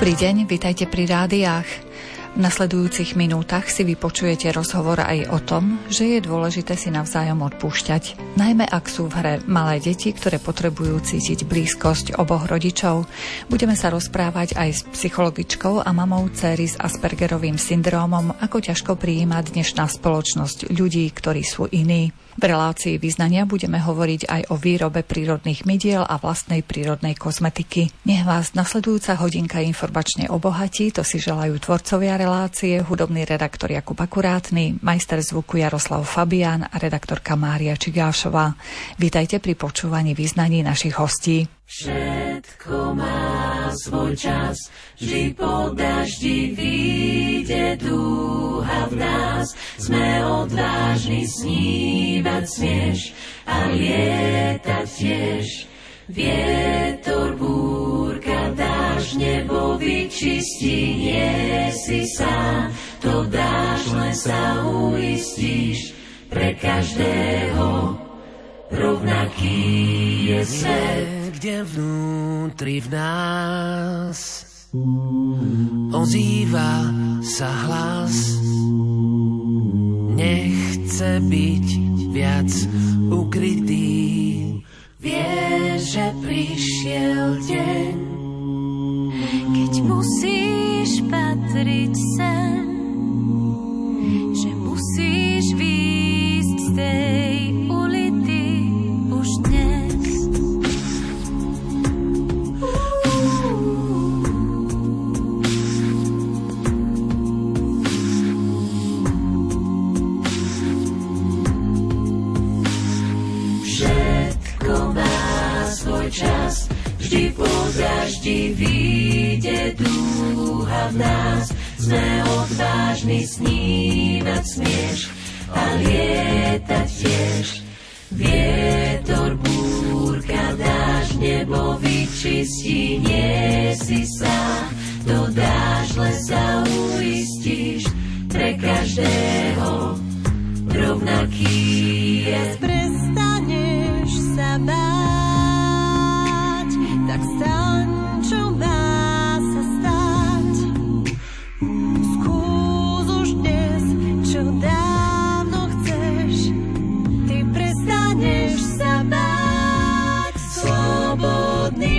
Dobrý deň, vitajte pri rádiách. V nasledujúcich minútach si vypočujete rozhovor aj o tom, že je dôležité si navzájom odpúšťať. Najmä ak sú v hre malé deti, ktoré potrebujú cítiť blízkosť oboch rodičov. Budeme sa rozprávať aj s psychologičkou a mamou dcéry s Aspergerovým syndrómom, ako ťažko prijíma dnešná spoločnosť ľudí, ktorí sú iní. V relácii Vyznania budeme hovoriť aj o výrobe prírodných mydiel a vlastnej prírodnej kozmetiky. Nech vás nasledujúca hodinka informačne obohatí, to si želajú tvorcovia relácie, hudobný redaktor Jakub Akurátny, majster zvuku Jaroslav Fabián a redaktorka Mária Čigášová. Vítajte pri počúvaní Vyznaní našich hostí. Všetko má svoj čas, vždy po daždi vyjde dúha v nás. Sme odvážni, snívať smieš a lietať tiež. Vietor, búrka, dážď, nebo vyčistí, nie si sám. To dáš, len sa uistíš, pre každého rovnaký je svet. Kde vnútri v nás ozýva sa hlas, nechce byť viac ukrytý. Vieš, že prišiel deň, keď musíš patriť sem, že musíš výjsť z tej ulity už dnes. Čas, vždy po daždi vyjde dúha v nás. Sme odvážni, snívať smieš a lietať tiež. Vietor, búrka, dážď, nebo vyčistí, nie si sám. To dáš, len sa uistíš, pre každého rovnaký je. Prestaneš sa báť, tak staň, čo má sa stať. Skús už dnes, čo dávno chceš. Ty prestaneš sa báť, slobodný.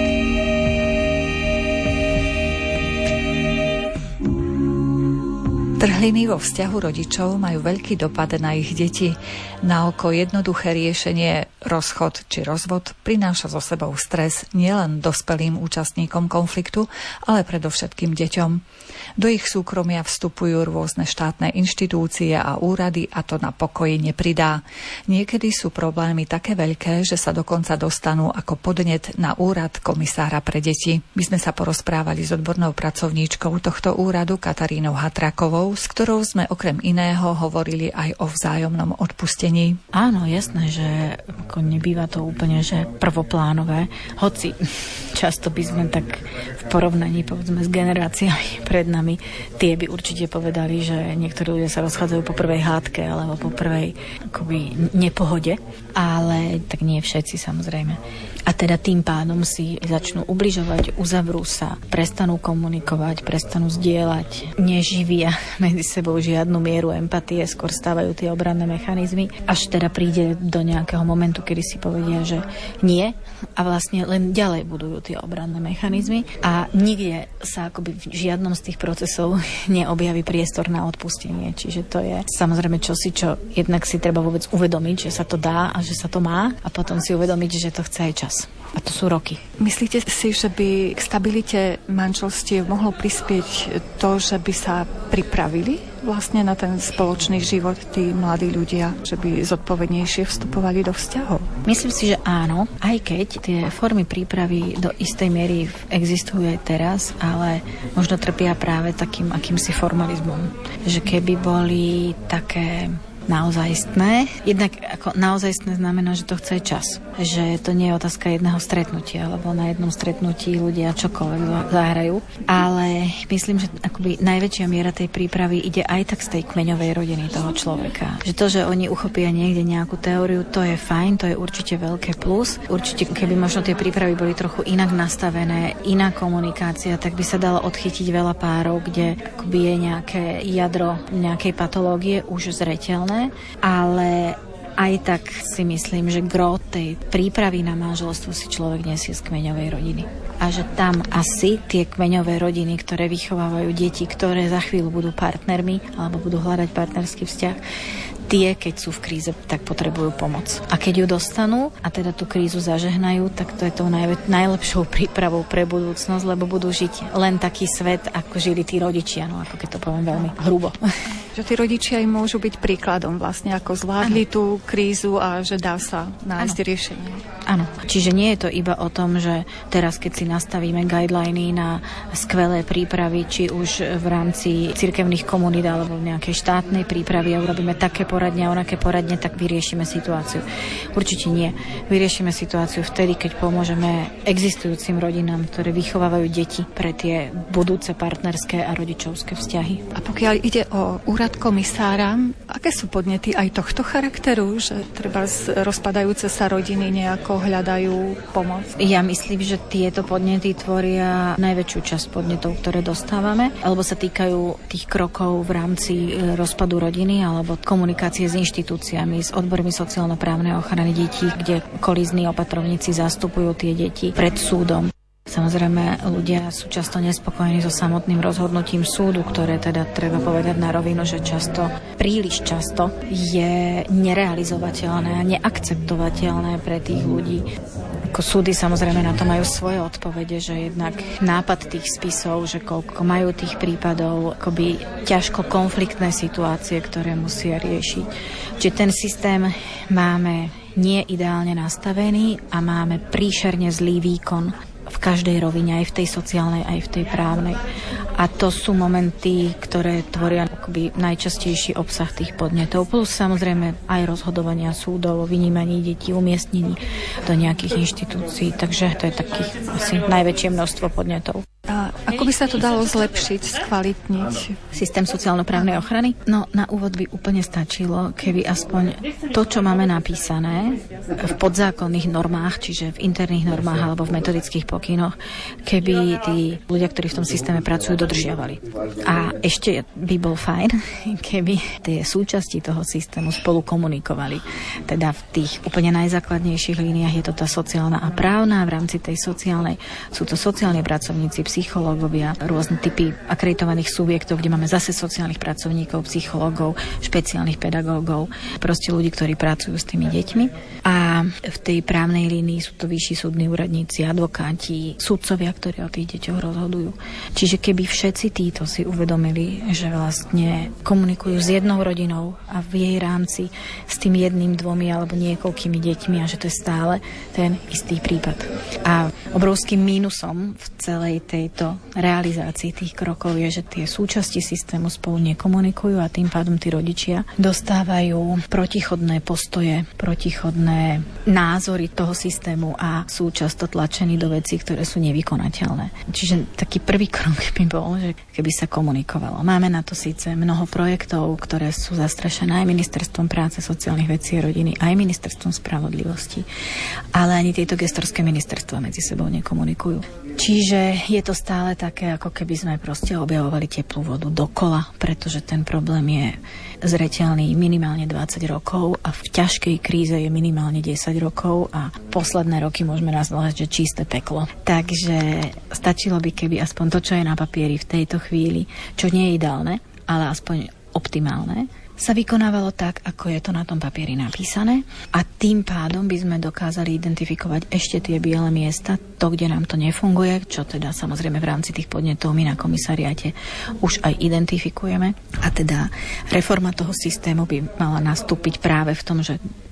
Trhliny vo vzťahu rodičov majú veľký dopad na ich deti. Na oko jednoduché riešenie rozchod či rozvod prináša so sebou stres nielen dospelým účastníkom konfliktu, ale predovšetkým deťom. Do ich súkromia vstupujú rôzne štátne inštitúcie a úrady a to na pokoji nepridá. Niekedy sú problémy také veľké, že sa dokonca dostanú ako podnet na úrad komisára pre deti. My sme sa porozprávali s odbornou pracovníčkou tohto úradu Katarínou Hatrakovou, s ktorou sme okrem iného hovorili aj o vzájomnom odpustení. Áno, jasné, že ako nebýva to úplne že prvoplánové, hoci často by sme tak v porovnaní povedzme s generáciami pred nami, tie by určite povedali, že niektorí ľudia sa rozchádzajú po prvej hádke alebo po prvej akoby nepohode, ale tak nie všetci samozrejme. A teda tým pádom si začnú ubližovať, uzavrú sa, prestanú komunikovať, prestanú zdieľať, neživia medzi sebou žiadnu mieru empatie, skôr stávajú tie obranné mechanizmy, až teda príde do nejakého momentu, kedy si povedia, že nie a vlastne len ďalej budujú tie obranné mechanizmy a nikde sa akoby v žiadnom z tých procesov neobjaví priestor na odpustenie. Čiže to je samozrejme čosi, čo jednak si treba vôbec uvedomiť, že sa to dá a že sa to má a potom si uvedomiť, že to chce aj čas. A to sú roky. Myslíte si, že by k stabilite manželstiev mohlo prispieť to, že by sa pripravili vlastne na ten spoločný život tí mladí ľudia, že by zodpovednejšie vstupovali do vzťahov? Myslím si, že áno, aj keď tie formy prípravy do istej miery existujú aj teraz, ale možno trpia práve takým akýmsi formalizmom. Že keby boli také naozajstné. Jednak ako naozajstné znamená, že to chce čas. Že to nie je otázka jedného stretnutia, lebo na jednom stretnutí ľudia čokoľvek zahrajú. Ale myslím, že akoby najväčšia miera tej prípravy ide aj tak z tej kmeňovej rodiny toho človeka. Že to, že oni uchopia niekde nejakú teóriu, to je fajn, to je určite veľké plus. Určite, keby možno tie prípravy boli trochu inak nastavené, iná komunikácia, tak by sa dalo odchytiť veľa párov, kde akoby je nejaké jadro nejakej patológie už zreteľné, ale aj tak si myslím, že gro tej prípravy na manželstvo si človek nesie z kmeňovej rodiny. A že tam asi tie kmeňové rodiny, ktoré vychovávajú deti, ktoré za chvíľu budú partnermi alebo budú hľadať partnerský vzťah, tie, keď sú v kríze, tak potrebujú pomoc. A keď ju dostanú a teda tú krízu zažehnajú, tak to je tou najlepšou prípravou pre budúcnosť, lebo budú žiť len taký svet, ako žili tí rodičia, no ako keď to poviem veľmi hrubo. Že tí rodičia im môžu byť príkladom vlastne, ako zvládli tú krízu a že dá sa nájsť riešenie. Áno, čiže nie je to iba o tom, že teraz, keď si nastavíme guideliny na skvelé prípravy, či už v rámci cirkevných komunít alebo v nejakej štátnej prípravy a urobíme také poradne a onaké poradne, tak vyriešime situáciu. Určite nie. Vyriešime situáciu vtedy, keď pomôžeme existujúcim rodinám, ktoré vychovávajú deti pre tie budúce partnerské a rodičovské vzťahy. A pokiaľ ide o úrad komisára, aké sú podnety aj tohto charakteru, že treba rozpadajúce sa rodiny nejako hľadajú pomoc? Ja myslím, že tieto podnety tvoria najväčšiu časť podnetov, ktoré dostávame, alebo sa týkajú tých krokov v rámci rozpadu rodiny alebo komunikácie s inštitúciami, s odbormi sociálno-právnej ochrany detí, kde kolízni opatrovníci zastupujú tie deti pred súdom. Samozrejme, ľudia sú často nespokojní so samotným rozhodnutím súdu, ktoré teda treba povedať na rovinu, že často, príliš často je nerealizovateľné a neakceptovateľné pre tých ľudí. Ako súdy samozrejme na to majú svoje odpovede, že jednak nápad tých spisov, že koľko majú tých prípadov, akoby ťažko konfliktné situácie, ktoré musia riešiť. Čiže ten systém máme nie ideálne nastavený a máme príšerne zlý výkon v každej rovine, aj v tej sociálnej, aj v tej právnej. A to sú momenty, ktoré tvoria akoby najčastejší obsah tých podnetov. Plus samozrejme aj rozhodovania súdov o vynímaní detí, umiestnení do nejakých inštitúcií. Takže to je takých asi najväčšie množstvo podnetov. A ako by sa to dalo zlepšiť, skvalitniť? Systém sociálno-právnej ochrany? No, na úvod by úplne stačilo, keby aspoň to, čo máme napísané v podzákonných normách, čiže v interných normách alebo v metodických pokynoch, keby tí ľudia, ktorí v tom systéme pracujú, dodržiavali. A ešte by bol fajn, keby tie súčasti toho systému spolu komunikovali. Teda v tých úplne najzákladnejších líniách je to tá sociálna a právna, v rámci tej sociálnej sú to sociálni pracovníci, psychológovia, rôzne typy akreditovaných subjektov, kde máme zase sociálnych pracovníkov, psychológov, špeciálnych pedagógov, proste ľudí, ktorí pracujú s tými deťmi. A v tej právnej línii sú to vyšší súdni úradníci, advokáti, sudcovia, ktorí o tých deťoch rozhodujú. Čiže keby všetci títo si uvedomili, že vlastne komunikujú s jednou rodinou a v jej rámci s tým jedným, dvomi alebo niekoľkými deťmi a že to je stále ten istý prípad. A obrovským mínusom v celej tejto realizácii tých krokov je, že tie súčasti systému spolu nekomunikujú a tým pádom tí rodičia dostávajú protichodné postoje, protichodné názory toho systému a sú často tlačení do vecí, ktoré sú nevykonateľné. Čiže taký prvý krok by bol, že keby sa komunikovalo. Máme na to síce mnoho projektov, ktoré sú zastrešené aj Ministerstvom práce, sociálnych vecí a rodiny, aj Ministerstvom spravodlivosti, ale ani tieto gestorské ministerstva medzi sebou nekomunikujú. Čiže je to stále také, ako keby sme proste objavovali teplú vodu dokola, pretože ten problém je zreteľný minimálne 20 rokov a v ťažkej kríze je minimálne 10 rokov a posledné roky môžeme nazvať, že čisté peklo. Takže stačilo by, keby aspoň to, čo je na papieri v tejto chvíli, čo nie je ideálne, ale aspoň optimálne, sa vykonávalo tak, ako je to na tom papieri napísané a tým pádom by sme dokázali identifikovať ešte tie biele miesta, to, kde nám to nefunguje, čo teda samozrejme v rámci tých podnetov my na komisariáte už aj identifikujeme. A teda reforma toho systému by mala nastúpiť práve v tom, že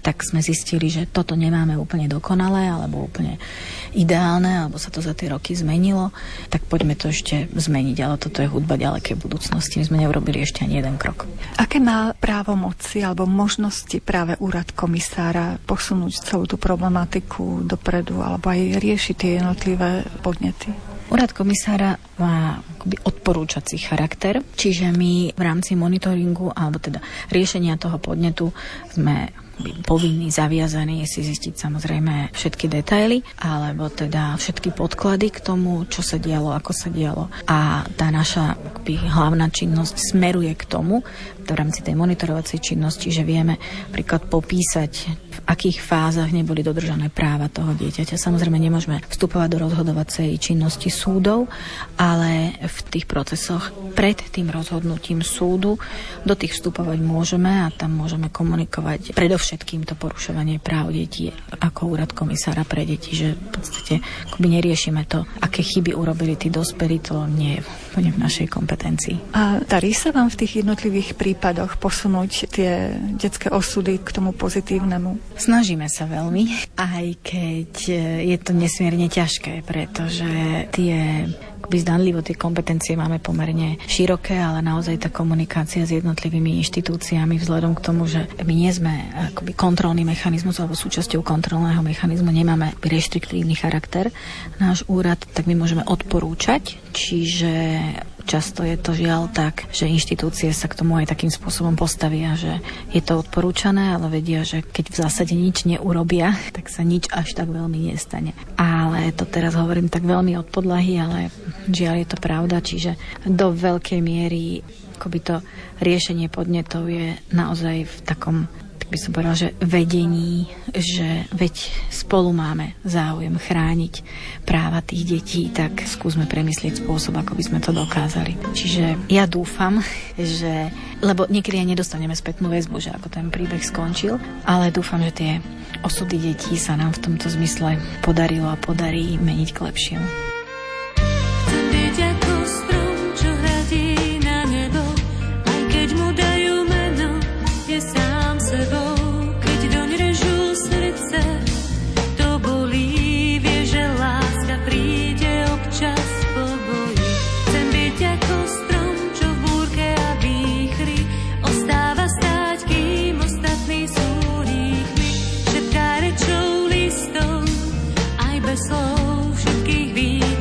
tak sme zistili, že toto nemáme úplne dokonalé alebo úplne ideálne, alebo sa to za tie roky zmenilo, tak poďme to ešte zmeniť, ale toto je hudba ďalekej budúcnosti. My sme neurobili ešte ani jeden krok. Aké má právomoci alebo možnosti práve úrad komisára posunúť celú tú problematiku dopredu alebo aj riešiť tie jednotlivé podnety? Úrad komisára má odporúčací charakter, čiže my v rámci monitoringu alebo teda riešenia toho podnetu sme povinní, zaviazaní si zistiť samozrejme všetky detaily, alebo teda všetky podklady k tomu, čo sa dialo, ako sa dialo. A tá naša hlavná činnosť smeruje k tomu, v rámci tej monitorovacej činnosti, že vieme príklad popísať, v akých fázach neboli dodržané práva toho dieťaťa. Samozrejme nemôžeme vstupovať do rozhodovacej činnosti súdov, ale v tých procesoch pred tým rozhodnutím súdu do tých vstupovať môžeme a tam môžeme komunikovať predovšetkým to porušovanie práv detí ako úrad komisára pre deti, že v podstate neriešime to, aké chyby urobili tí dospelí, to nie je v našej kompetencii. A darí sa vám v tých jednotlivých prípadoch posunúť tie detské osudy k tomu pozitívnemu? Snažíme sa veľmi, aj keď je to nesmierne ťažké, pretože zdanlivo tie kompetencie máme pomerne široké, ale naozaj tá komunikácia s jednotlivými inštitúciami vzhľadom k tomu, že my nie sme kontrolný mechanizmus alebo súčasťou kontrolného mechanizmu, nemáme reštriktívny charakter náš úrad, tak my môžeme odporúčať, čiže často je to žiaľ tak, že inštitúcie sa k tomu aj takým spôsobom postavia, že je to odporúčané, ale vedia, že keď v zásade nič neurobia, tak sa nič až tak veľmi nestane. Ale to teraz hovorím tak veľmi od podlahy, ale žiaľ je to pravda, čiže do veľkej miery to riešenie podnetov je naozaj v takom, tak by som povedala, že vedení, že veď spolu máme záujem chrániť práva tých detí, tak skúsme premyslieť spôsob, ako by sme to dokázali. Čiže ja dúfam, že, lebo niekedy aj nedostaneme spätnú väzbu, že ako ten príbeh skončil, ale dúfam, že tie osudy detí sa nám v tomto zmysle podarilo a podarí meniť k lepšiemu. Slov všetkých vín.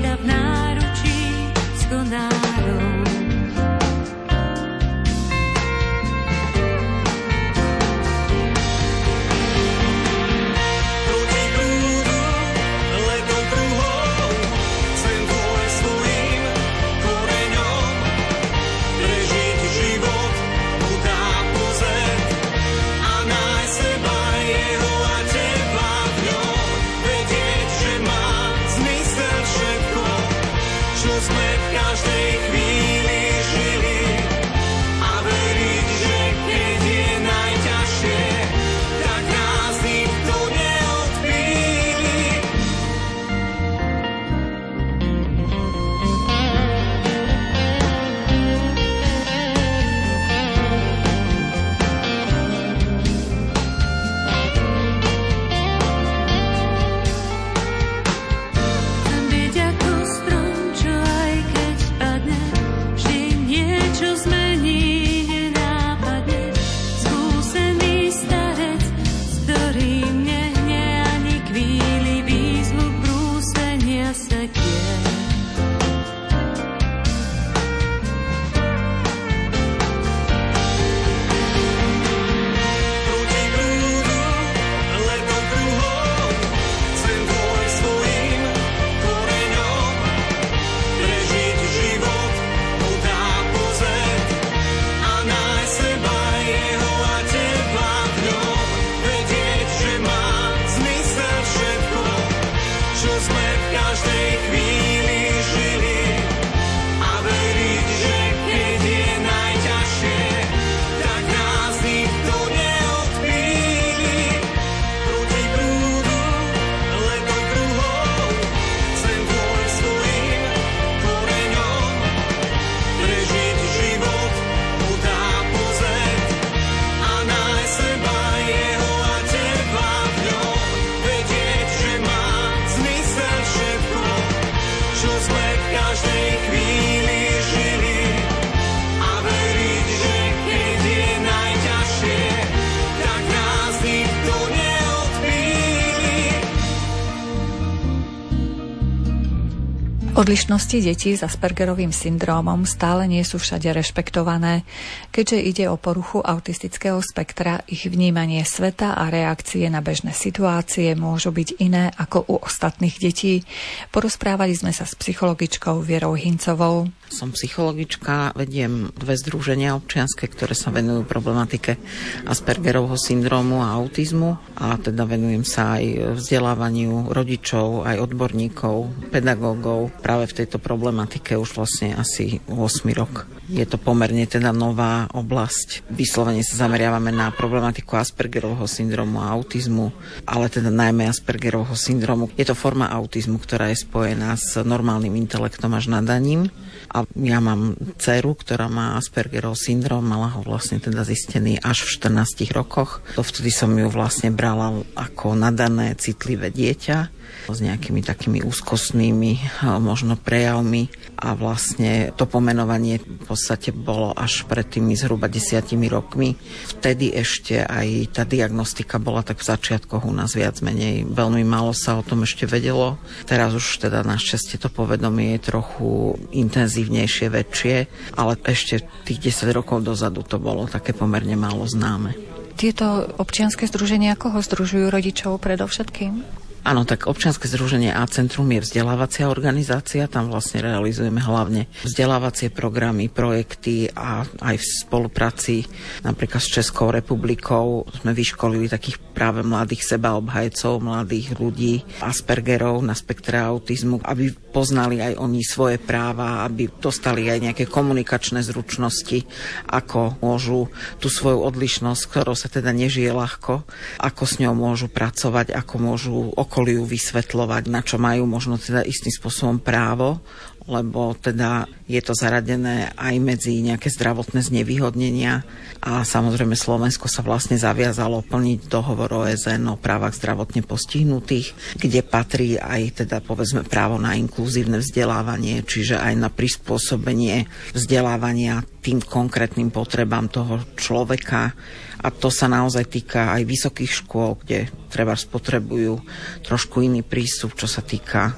Odlišnosti detí s Aspergerovým syndrómom stále nie sú všade rešpektované. Keďže ide o poruchu autistického spektra, ich vnímanie sveta a reakcie na bežné situácie môžu byť iné ako u ostatných detí. Porozprávali sme sa s psychologičkou Vierou Hincovou. Som psychologička, vediem 2 združenia občianske, ktoré sa venujú problematike Aspergerovho syndrómu a autizmu a teda venujem sa aj vzdelávaniu rodičov, aj odborníkov, pedagógov práve v tejto problematike už vlastne asi 8 rok. Je to pomerne teda nová oblasť. Vyslovene sa zameriavame na problematiku Aspergerovho syndrómu a autizmu, ale teda najmä Aspergerovho syndrómu. Je to forma autizmu, ktorá je spojená s normálnym intelektom až nadaním. A ja mám dceru, ktorá má Aspergerov syndróm, mala ho vlastne teda zistený až v 14 rokoch. Vtedy som ju vlastne brala ako nadané, citlivé dieťa s nejakými takými úzkostnými možno prejavmi a vlastne to pomenovanie v podstate bolo až pred tými zhruba 10 rokmi. Vtedy ešte aj tá diagnostika bola tak v začiatkoch u nás viac menej. Veľmi málo sa o tom ešte vedelo. Teraz už teda našťastie to povedomie je trochu intenzívnejšie, väčšie, ale ešte tých 10 rokov dozadu to bolo také pomerne málo známe. Tieto občianske združenia koho združujú rodičov predovšetkým? Áno, tak občianske združenie A-centrum je vzdelávacia organizácia, tam vlastne realizujeme hlavne vzdelávacie programy, projekty a aj v spolupráci napríklad s Českou republikou sme vyškolili takých práve mladých sebaobhajcov, mladých ľudí, Aspergerov na spektre autizmu, aby poznali aj oni svoje práva, aby dostali aj nejaké komunikačné zručnosti, ako môžu tú svoju odlišnosť, ktorou sa teda nežije ľahko, ako s ňou môžu pracovať, ako môžu okoliu vysvetľovať, na čo majú možno teda istým spôsobom právo, lebo teda je to zaradené aj medzi nejaké zdravotné znevýhodnenia a samozrejme Slovensko sa vlastne zaviazalo plniť dohovor OSN o právach zdravotne postihnutých, kde patrí aj teda povedzme právo na inkluzívne vzdelávanie, čiže aj na prispôsobenie vzdelávania tým konkrétnym potrebám toho človeka. A to sa naozaj týka aj vysokých škôl, kde treba spotrebujú trošku iný prístup, čo sa týka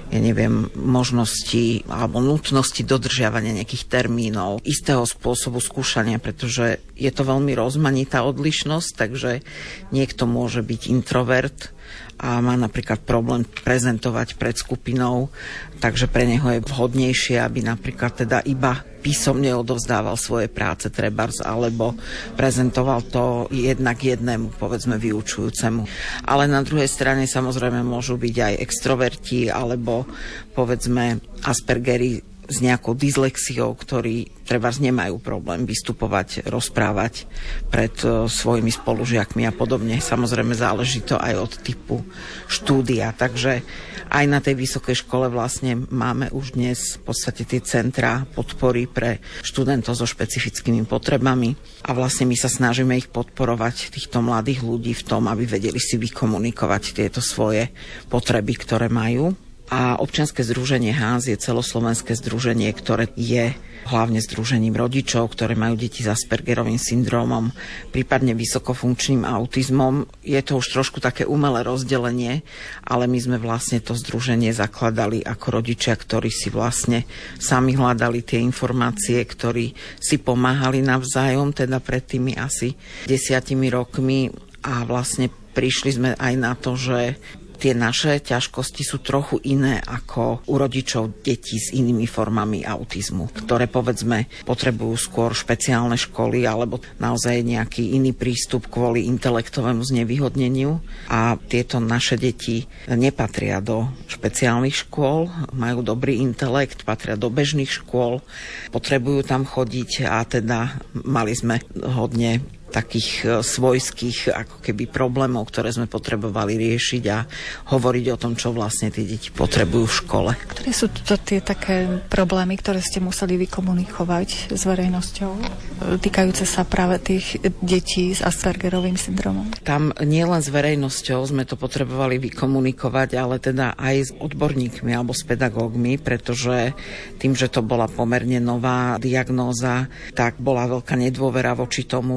možnosti alebo nutnosti dodržiavania nejakých termínov, istého spôsobu skúšania, pretože je to veľmi rozmanitá odlišnosť, takže niekto môže byť introvert a má napríklad problém prezentovať pred skupinou, takže pre neho je vhodnejšie, aby napríklad teda iba písomne odovzdával svoje práce trebárs, alebo prezentoval to jednak jednému, povedzme, vyučujúcemu. Ale na druhej strane samozrejme môžu byť aj extroverti, alebo povedzme Aspergeri s nejakou dyslexiou, ktorí trebárs nemajú problém vystupovať, rozprávať pred svojimi spolužiakmi a podobne. Samozrejme záleží to aj od typu štúdia. Takže aj na tej vysokej škole vlastne máme už dnes v podstate tie centrá podpory pre študentov so špecifickými potrebami a vlastne my sa snažíme ich podporovať, týchto mladých ľudí v tom, aby vedeli si vykomunikovať tieto svoje potreby, ktoré majú. A občianske združenie HAS je celoslovenské združenie, ktoré je hlavne združením rodičov, ktoré majú deti s Aspergerovým syndrómom, prípadne vysokofunkčným autizmom. Je to už trošku také umelé rozdelenie, ale my sme vlastne to združenie zakladali ako rodičia, ktorí si vlastne sami hľadali tie informácie, ktorí si pomáhali navzájom, teda pred tými asi 10 rokmi a vlastne prišli sme aj na to, že tie naše ťažkosti sú trochu iné ako u rodičov detí s inými formami autizmu, ktoré povedzme potrebujú skôr špeciálne školy alebo naozaj nejaký iný prístup kvôli intelektovému znevýhodneniu. A tieto naše deti nepatria do špeciálnych škôl, majú dobrý intelekt, patria do bežných škôl, potrebujú tam chodiť a teda mali sme hodne takých svojských ako keby problémov, ktoré sme potrebovali riešiť a hovoriť o tom, čo vlastne tie deti potrebujú v škole. Ktoré sú to tie také problémy, ktoré ste museli vykomunikovať s verejnosťou, týkajúce sa práve tých detí s Aspergerovým syndromom? Tam nielen s verejnosťou sme to potrebovali vykomunikovať, ale teda aj s odborníkmi alebo s pedagógmi, pretože tým, že to bola pomerne nová diagnóza, tak bola veľká nedôvera voči tomu, že či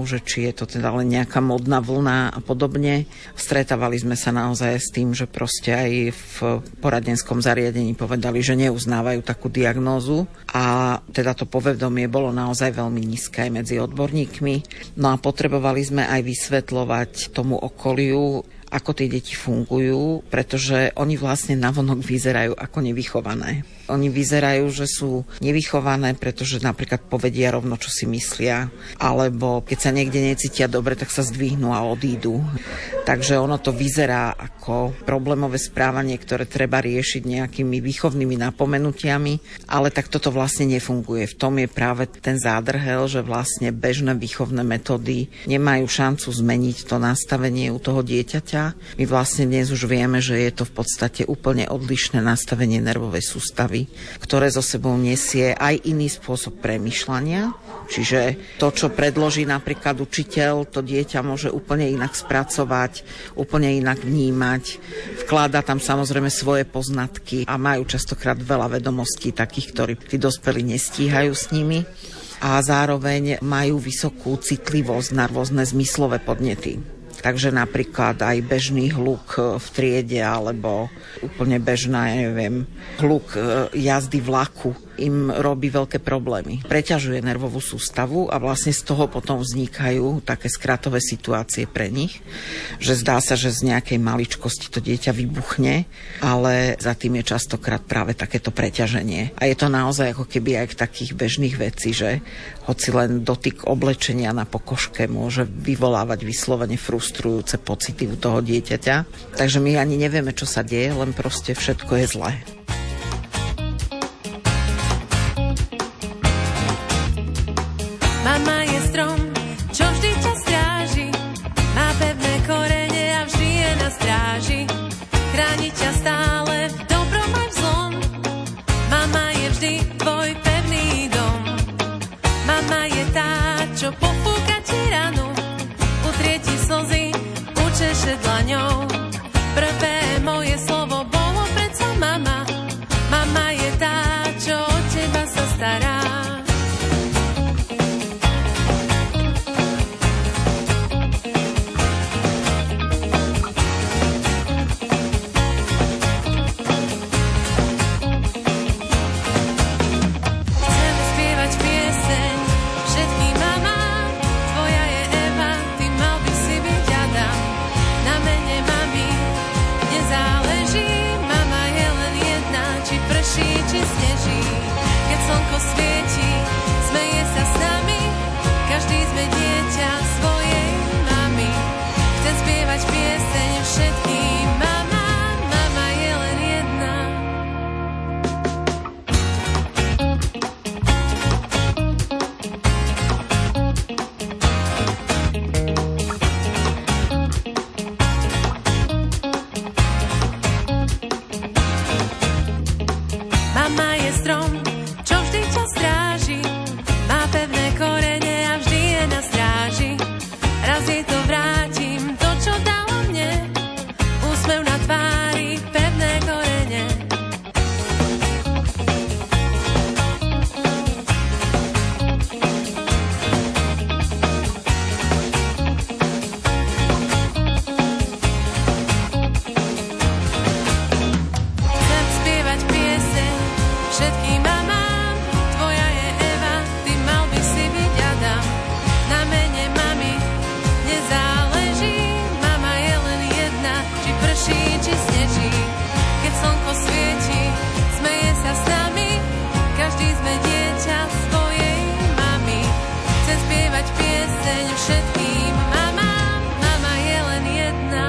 je to teda len nejaká modná vlna a podobne. Stretávali sme sa naozaj s tým, že proste aj v poradenskom zariadení povedali, že neuznávajú takú diagnózu a teda to povedomie bolo naozaj veľmi nízke aj medzi odborníkmi. No a potrebovali sme aj vysvetľovať tomu okoliu, ako tie deti fungujú, pretože oni vlastne navonok vyzerajú ako nevychované. Oni vyzerajú, že sú nevychované, pretože napríklad povedia rovno, čo si myslia, alebo keď sa niekde necítia dobre, tak sa zdvihnú a odídu. Takže ono to vyzerá ako problémové správanie, ktoré treba riešiť nejakými výchovnými napomenutiami, ale tak toto vlastne nefunguje. V tom je práve ten zádrhel, že vlastne bežné výchovné metódy nemajú šancu zmeniť to nastavenie u toho dieťaťa. My vlastne dnes už vieme, že je to v podstate úplne odlišné nastavenie nervovej sústavy, ktoré zo sebou nesie aj iný spôsob premýšľania. Čiže to, čo predloží napríklad učiteľ, to dieťa môže úplne inak spracovať, úplne inak vnímať. Vkladá tam samozrejme svoje poznatky a majú častokrát veľa vedomostí takých, ktorí tí dospelí nestíhajú s nimi. A zároveň majú vysokú citlivosť na rôzne zmyslové podnety. Takže napríklad aj bežný hluk v triede alebo úplne bežná, hluk jazdy vlaku im robí veľké problémy. Preťažuje nervovú sústavu a vlastne z toho potom vznikajú také skratové situácie pre nich, že zdá sa, že z nejakej maličkosti to dieťa vybuchne, ale za tým je častokrát práve takéto preťaženie. A je to naozaj ako keby aj v takých bežných vecí, že hoci len dotyk oblečenia na pokožke môže vyvolávať vyslovene frustrujúce pocity u toho dieťaťa. Takže my ani nevieme, čo sa deje, len proste všetko je zlé. Mama je strom, čo vždy ťa stráži. Má pevné korene a vždy je na stráži. Chráni ťa stále v dobrom aj v zlom. Mama je vždy tvoj pevný dom. Mama je tá, čo pofúka ti ranu, utrie ti slzy, učeše dlaňou. Prvé moje slovo bolo predsa mama. Mama je tá, čo o teba sa stará. Svieti, smeje sa s nami, každý sme dieťa svojej mamy. Chcem spievať pieseň všetkým mamám, mama je len jedna. Mama je strom, čo vždy ťa stráži, má pevné korene a vždy je na stráži. Raz jej to vrátim, to čo dala mne, úsmev na tvári, pevné korene. Chcem spievať pieseň všetkým mamám, tvoja je Eva, ty mal by si byť Adam. Na mene mami nezáleží, mama je len jedna, či prší, či sneží. Keď slnko svieti, smeje sa s nami, každý sme dieťa svojej mamy. Chcem spievať pieseň všetkým mamám, mama je len jedna.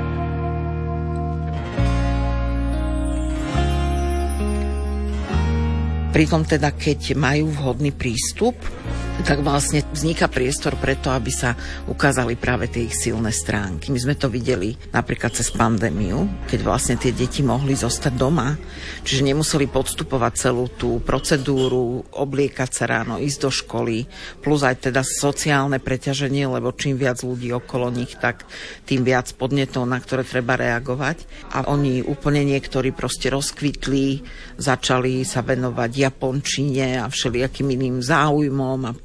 Pritom teda, keď majú vhodný prístup, tak vlastne vzniká priestor preto, aby sa ukázali práve tie ich silné stránky. My sme to videli napríklad cez pandémiu, keď vlastne tie deti mohli zostať doma, čiže nemuseli podstupovať celú tú procedúru, obliekať sa ráno, ísť do školy, plus aj teda sociálne preťaženie, lebo čím viac ľudí okolo nich, tak tým viac podnetov, na ktoré treba reagovať. A oni úplne niektorí proste rozkvitli, začali sa venovať japončine a všelijakým iným záujmom a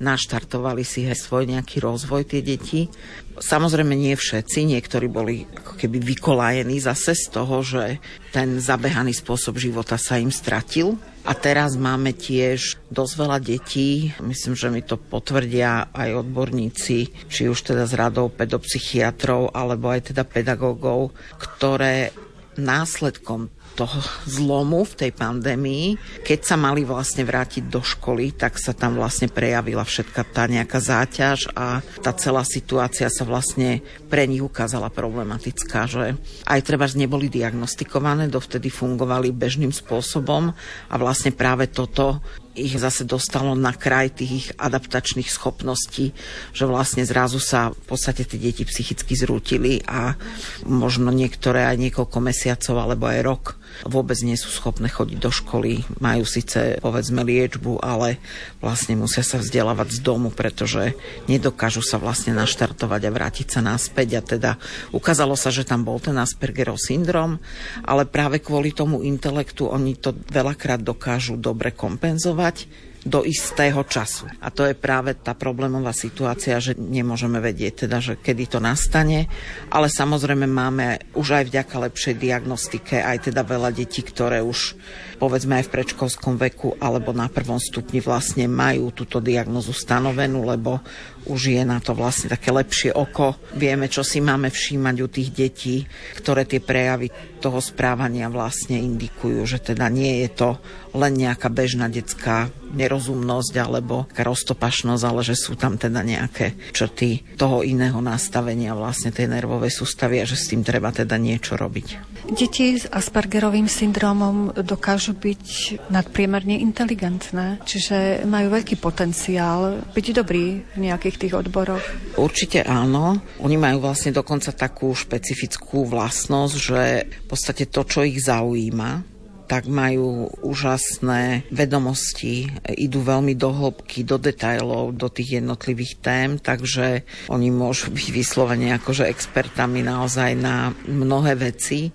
naštartovali si aj svoj nejaký rozvoj tie deti. Samozrejme nie všetci, niektorí boli ako keby vykolajení zase z toho, že ten zabehaný spôsob života sa im stratil. A teraz máme tiež dosť veľa detí, myslím, že mi to potvrdia aj odborníci, či už teda z radou pedopsychiatrov, alebo aj teda pedagógov, ktoré následkom toho zlomu v tej pandémii, keď sa mali vlastne vrátiť do školy, tak sa tam vlastne prejavila všetka tá nejaká záťaž a tá celá situácia sa vlastne pre nich ukázala problematická, že aj treba neboli diagnostikované, dovtedy fungovali bežným spôsobom a vlastne práve toto ich zase dostalo na kraj tých ich adaptačných schopností, že vlastne zrazu sa v podstate tie deti psychicky zrútili a možno niektoré aj niekoľko mesiacov alebo aj rok vôbec nie sú schopné chodiť do školy. Majú síce povedzme liečbu, ale vlastne musia sa vzdelávať z domu, pretože nedokážu sa vlastne naštartovať a vrátiť sa naspäť. A teda ukázalo sa, že tam bol ten Aspergerov syndrom, ale práve kvôli tomu intelektu oni to veľakrát dokážu dobre kompenzovať do istého času. A to je práve tá problémová situácia, že nemôžeme vedieť teda, že kedy to nastane, ale samozrejme máme už aj vďaka lepšej diagnostike aj teda veľa detí, ktoré už povedzme aj v predškolskom veku alebo na prvom stupni vlastne majú túto diagnozu stanovenú, lebo už je na to vlastne také lepšie oko. Vieme, čo si máme všímať u tých detí, ktoré tie prejavy toho správania vlastne indikujú, že teda nie je to len nejaká bežná detská nerozumnosť alebo roztopašnosť, ale že sú tam teda nejaké črty toho iného nastavenia vlastne tej nervovej sústavy a že s tým treba teda niečo robiť. Deti s Aspergerovým syndromom dokážu byť nadpriemerne inteligentné, čiže majú veľký potenciál byť dobrí v nejakých tých odboroch. Určite áno. Oni majú vlastne dokonca takú špecifickú vlastnosť, že v podstate to, čo ich zaujíma, tak majú úžasné vedomosti, idú veľmi do hĺbky, do detailov, do tých jednotlivých tém, takže oni môžu byť vyslovene akože expertami naozaj na mnohé veci.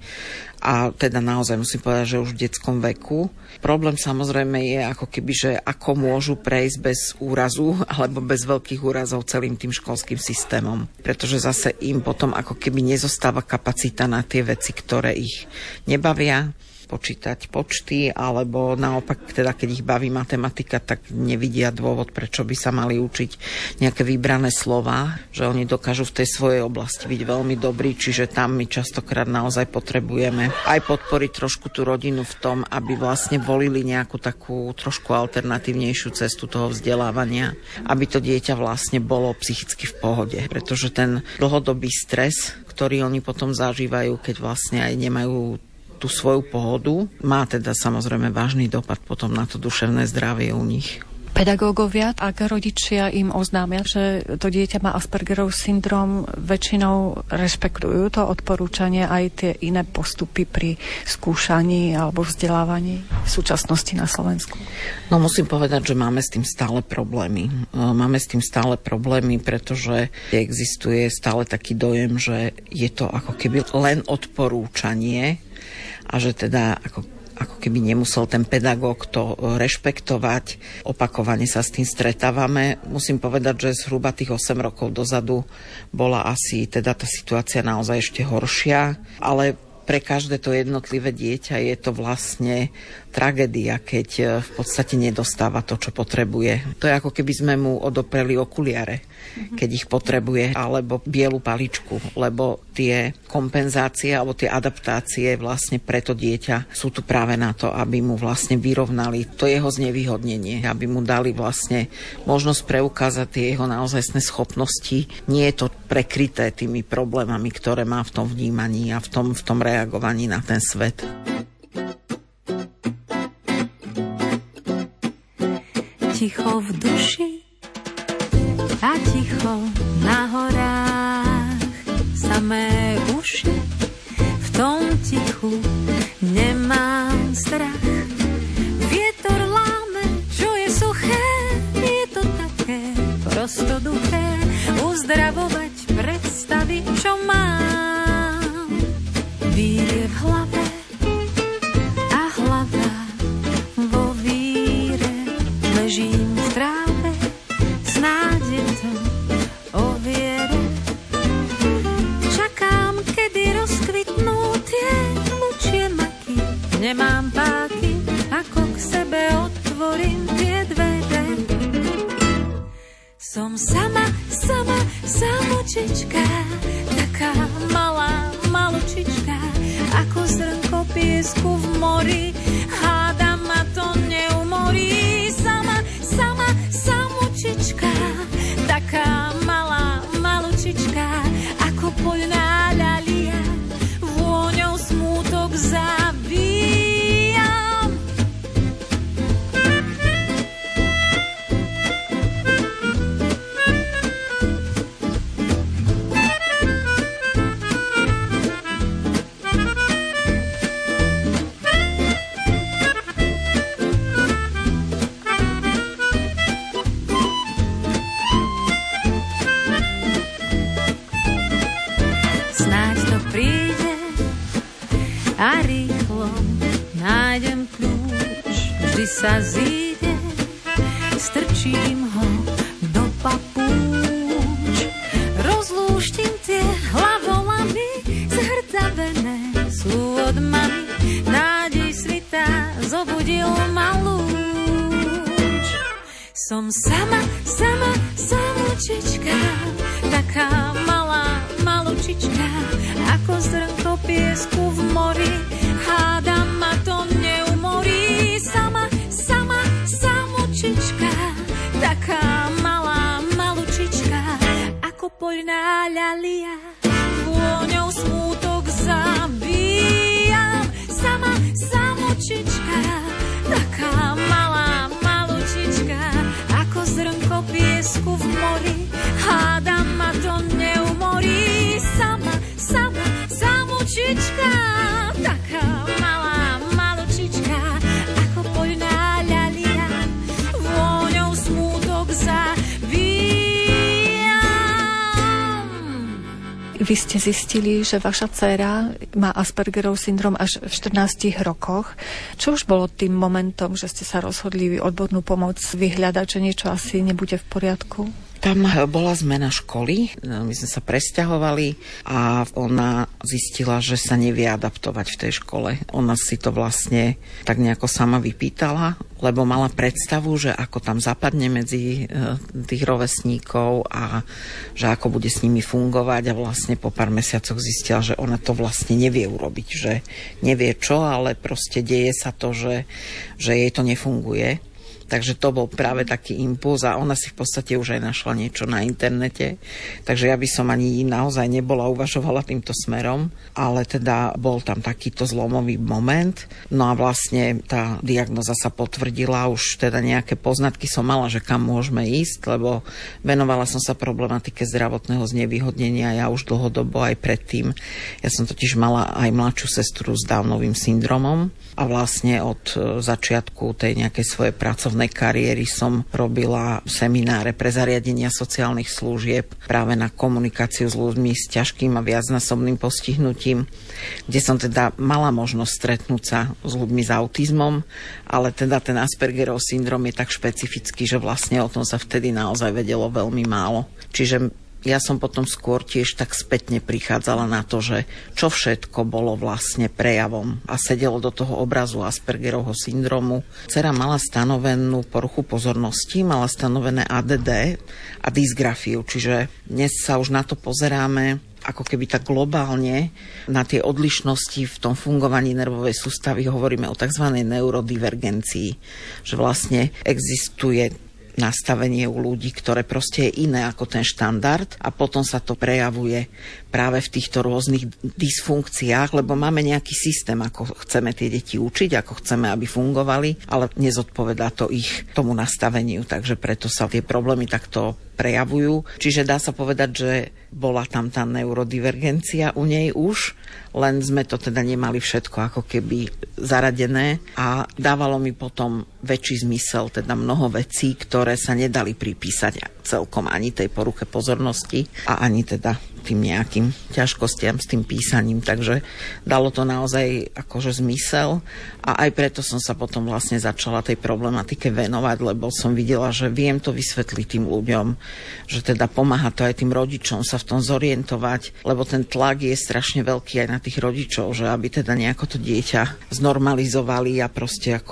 A teda naozaj musím povedať, že už v detskom veku. Problém samozrejme je ako keby, že ako môžu prejsť bez úrazu alebo bez veľkých úrazov celým tým školským systémom. Pretože zase im potom ako keby nezostáva kapacita na tie veci, ktoré ich nebavia, počítať počty, alebo naopak, teda keď ich baví matematika, tak nevidia dôvod, prečo by sa mali učiť nejaké vybrané slová, že oni dokážu v tej svojej oblasti byť veľmi dobrí, čiže tam my častokrát naozaj potrebujeme aj podporiť trošku tú rodinu v tom, aby vlastne volili nejakú takú trošku alternatívnejšiu cestu toho vzdelávania, aby to dieťa vlastne bolo psychicky v pohode, pretože ten dlhodobý stres, ktorý oni potom zažívajú, keď vlastne aj nemajú tú svoju pohodu, má teda samozrejme vážny dopad potom na to duševné zdravie u nich. Pedagógovia, ak rodičia im oznámia, že to dieťa má Aspergerov syndrom, väčšinou rešpektujú to odporúčanie aj tie iné postupy pri skúšaní alebo vzdelávaní v súčasnosti na Slovensku? No musím povedať, že máme s tým stále problémy. Pretože existuje stále taký dojem, že je to ako keby len odporúčanie a že teda ako keby nemusel ten pedagóg to rešpektovať. Opakovane sa s tým stretávame. Musím povedať, že zhruba tých 8 rokov dozadu bola asi teda tá situácia naozaj ešte horšia, ale pre každé to jednotlivé dieťa je to vlastne tragédia, keď v podstate nedostáva to, čo potrebuje. To je ako keby sme mu odopreli okuliare, keď ich potrebuje, alebo bielu paličku, lebo tie kompenzácie alebo tie adaptácie vlastne pre to dieťa sú tu práve na to, aby mu vlastne vyrovnali to jeho znevýhodnenie, aby mu dali vlastne možnosť preukázať tie jeho naozajstné schopnosti. Nie je to prekryté tými problémami, ktoré má v tom vnímaní a v tom reagovaní na ten svet. Ticho v duši a ticho na horách, samé uši, v tom tichu nemám strach. Vietor láme, čo je suché, je to také prostoduché, uzdravovať predstavy, čo mám. Vírie v hlave a hlava vo víre, ležím v tráve, snáď taká malá, malučička, ako zrnko piesku v mori. Hádam ma to neumorí, sama, samučička, taká malá, malučička, ako poľná ľalia, vôňou smútok zabíjam. A rýchlo nájdem kľúč, vždy sa zíde, strčím ho do papúč. Rozlúštim tie hlavolamy, zhrdavené sú od mami, nádej svitá zobudil ma lúč. Som sama, samučička, taká malá, malučička, ako zrnko piesku v mori. Hádam ma to neumorí, sama, samučička, taká malá, malučička, ako poľná ľalia, vôňou smútok zabíjam. Sama, samučička, taká malá, malučička, ako zrnko piesku v mori. Hádam ma to neumorí, sama, samučička, taká malá, malučička, ako poľná ľalia, vôňou smútok zabíjam. Vy ste zistili, že vaša dcéra má Aspergerov syndrom až v 14 rokoch. Čo už bolo tým momentom, že ste sa rozhodli odbornú pomoc vyhľadať, že niečo asi nebude v poriadku? Tam bola zmena školy, my sme sa presťahovali a ona zistila, že sa nevie adaptovať v tej škole. Ona si to vlastne tak nejako sama vypýtala, lebo mala predstavu, že ako tam zapadne medzi tých rovesníkov a že ako bude s nimi fungovať, a vlastne po pár mesiacoch zistila, že ona to vlastne nevie urobiť, že nevie čo, ale proste deje sa to, že jej to nefunguje. Takže to bol práve taký impuls a ona si v podstate už aj našla niečo na internete. Takže ja by som ani naozaj uvažovala týmto smerom, ale teda bol tam takýto zlomový moment. No a vlastne tá diagnoza sa potvrdila, už teda nejaké poznatky som mala, že kam môžeme ísť, lebo venovala som sa problematike zdravotného znevýhodnenia ja už dlhodobo aj predtým. Ja som totiž mala aj mladšiu sestru s Downovým syndromom a vlastne od začiatku tej nejakej svojej pracovnej kariéry som robila semináre pre zariadenia sociálnych služieb práve na komunikáciu s ľuďmi s ťažkým a viacnásobným postihnutím, kde som teda mala možnosť stretnúť sa s ľuďmi s autizmom, ale teda ten Aspergerov syndrom je tak špecifický, že vlastne o tom sa vtedy naozaj vedelo veľmi málo. Čiže ja som potom skôr tiež tak spätne prichádzala na to, že čo všetko bolo vlastne prejavom a sedelo do toho obrazu Aspergerovho syndromu. Dcera mala stanovenú poruchu pozornosti, mala stanovené ADD a dysgrafiu, čiže dnes sa už na to pozeráme ako keby tak globálne na tie odlišnosti v tom fungovaní nervovej sústavy. Hovoríme o tzv. Neurodivergencii, že vlastne existuje nastavenie u ľudí, ktoré proste je iné ako ten štandard a potom sa to prejavuje práve v týchto rôznych dysfunkciách, lebo máme nejaký systém, ako chceme tie deti učiť, ako chceme, aby fungovali, ale nezodpovedá to ich tomu nastaveniu, takže preto sa tie problémy takto prejavujú. Čiže dá sa povedať, že bola tam tá neurodivergencia u nej už, len sme to teda nemali všetko ako keby zaradené a dávalo mi potom väčší zmysel, teda mnoho vecí, ktoré sa nedali pripísať celkom ani tej poruche pozornosti a ani teda tým nejakým ťažkostiam s tým písaním, takže dalo to naozaj akože zmysel a aj preto som sa potom vlastne začala tej problematike venovať, lebo som videla, že viem to vysvetliť tým ľuďom, že teda pomáha to aj tým rodičom sa v tom zorientovať, lebo ten tlak je strašne veľký aj na tých rodičov, že aby teda nejako to dieťa znormalizovali a proste ako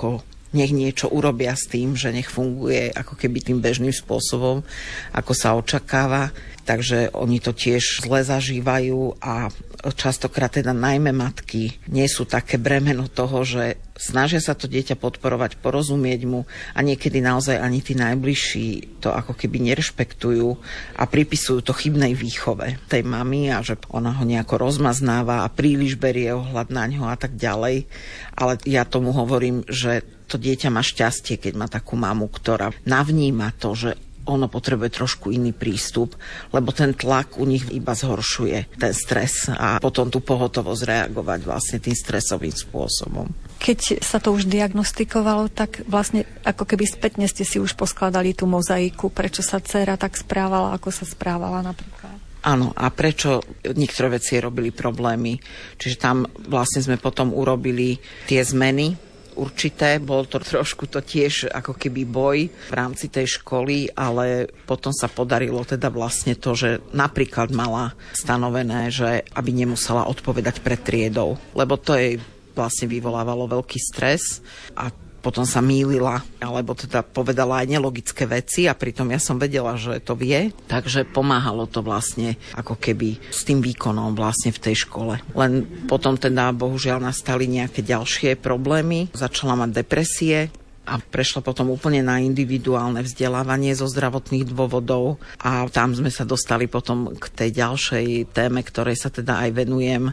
nech niečo urobia s tým, že nech funguje ako keby tým bežným spôsobom, ako sa očakáva. Takže oni to tiež zle zažívajú a častokrát teda najmä matky nie sú také bremeno toho, že snažia sa to dieťa podporovať, porozumieť mu a niekedy naozaj ani tí najbližší to ako keby nerešpektujú a pripisujú to chybnej výchove tej mamy a že ona ho nejako rozmaznáva a príliš berie ohľad na ňo a tak ďalej. Ale ja tomu hovorím, že to dieťa má šťastie, keď má takú mamu, ktorá navníma to, že ono potrebuje trošku iný prístup, lebo ten tlak u nich iba zhoršuje ten stres a potom tú pohotovosť reagovať vlastne tým stresovým spôsobom. Keď sa to už diagnostikovalo, tak vlastne ako keby spätne ste si už poskladali tú mozaiku, prečo sa dcéra tak správala, ako sa správala napríklad. Áno, a prečo niektoré veci robili problémy. Čiže tam vlastne sme potom urobili tie zmeny určité, bol to trošku to tiež ako keby boj v rámci tej školy, ale potom sa podarilo teda vlastne to, že napríklad mala stanovené, že aby nemusela odpovedať pred triedou, lebo to jej vlastne vyvolávalo veľký stres a potom sa mýlila, alebo teda povedala aj nelogické veci a pritom ja som vedela, že to vie, takže pomáhalo to vlastne ako keby s tým výkonom vlastne v tej škole. Len potom teda bohužiaľ nastali nejaké ďalšie problémy, začala mať depresie a prešla potom úplne na individuálne vzdelávanie zo zdravotných dôvodov a tam sme sa dostali potom k tej ďalšej téme, ktorej sa teda aj venujem.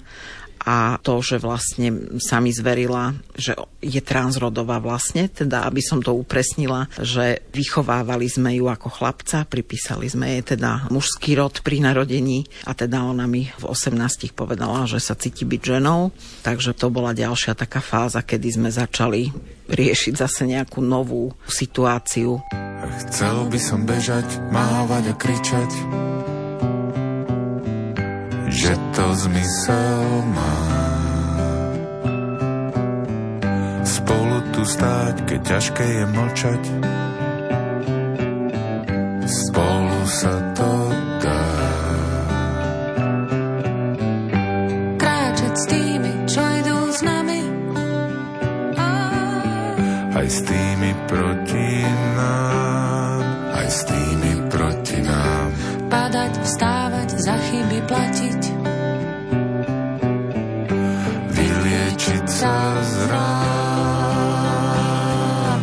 A to, že vlastne sa mi zverila, že je transrodová vlastne, teda aby som to upresnila, že vychovávali sme ju ako chlapca, pripísali sme jej teda mužský rod pri narodení a teda ona mi v 18 povedala, že sa cíti byť ženou. Takže to bola ďalšia taká fáza, kedy sme začali riešiť zase nejakú novú situáciu. Chcel by som bežať, mávať a kričať, že to zmysel má. Spolu tu stáť, keď ťažké je mlčať, spolu sa to dá. Kráčať s tými, čo idú s nami, aj s tými proti nám, aj s tými proti nám. padať, vstávať, za chyby platiť, vyliečiť sa z rán,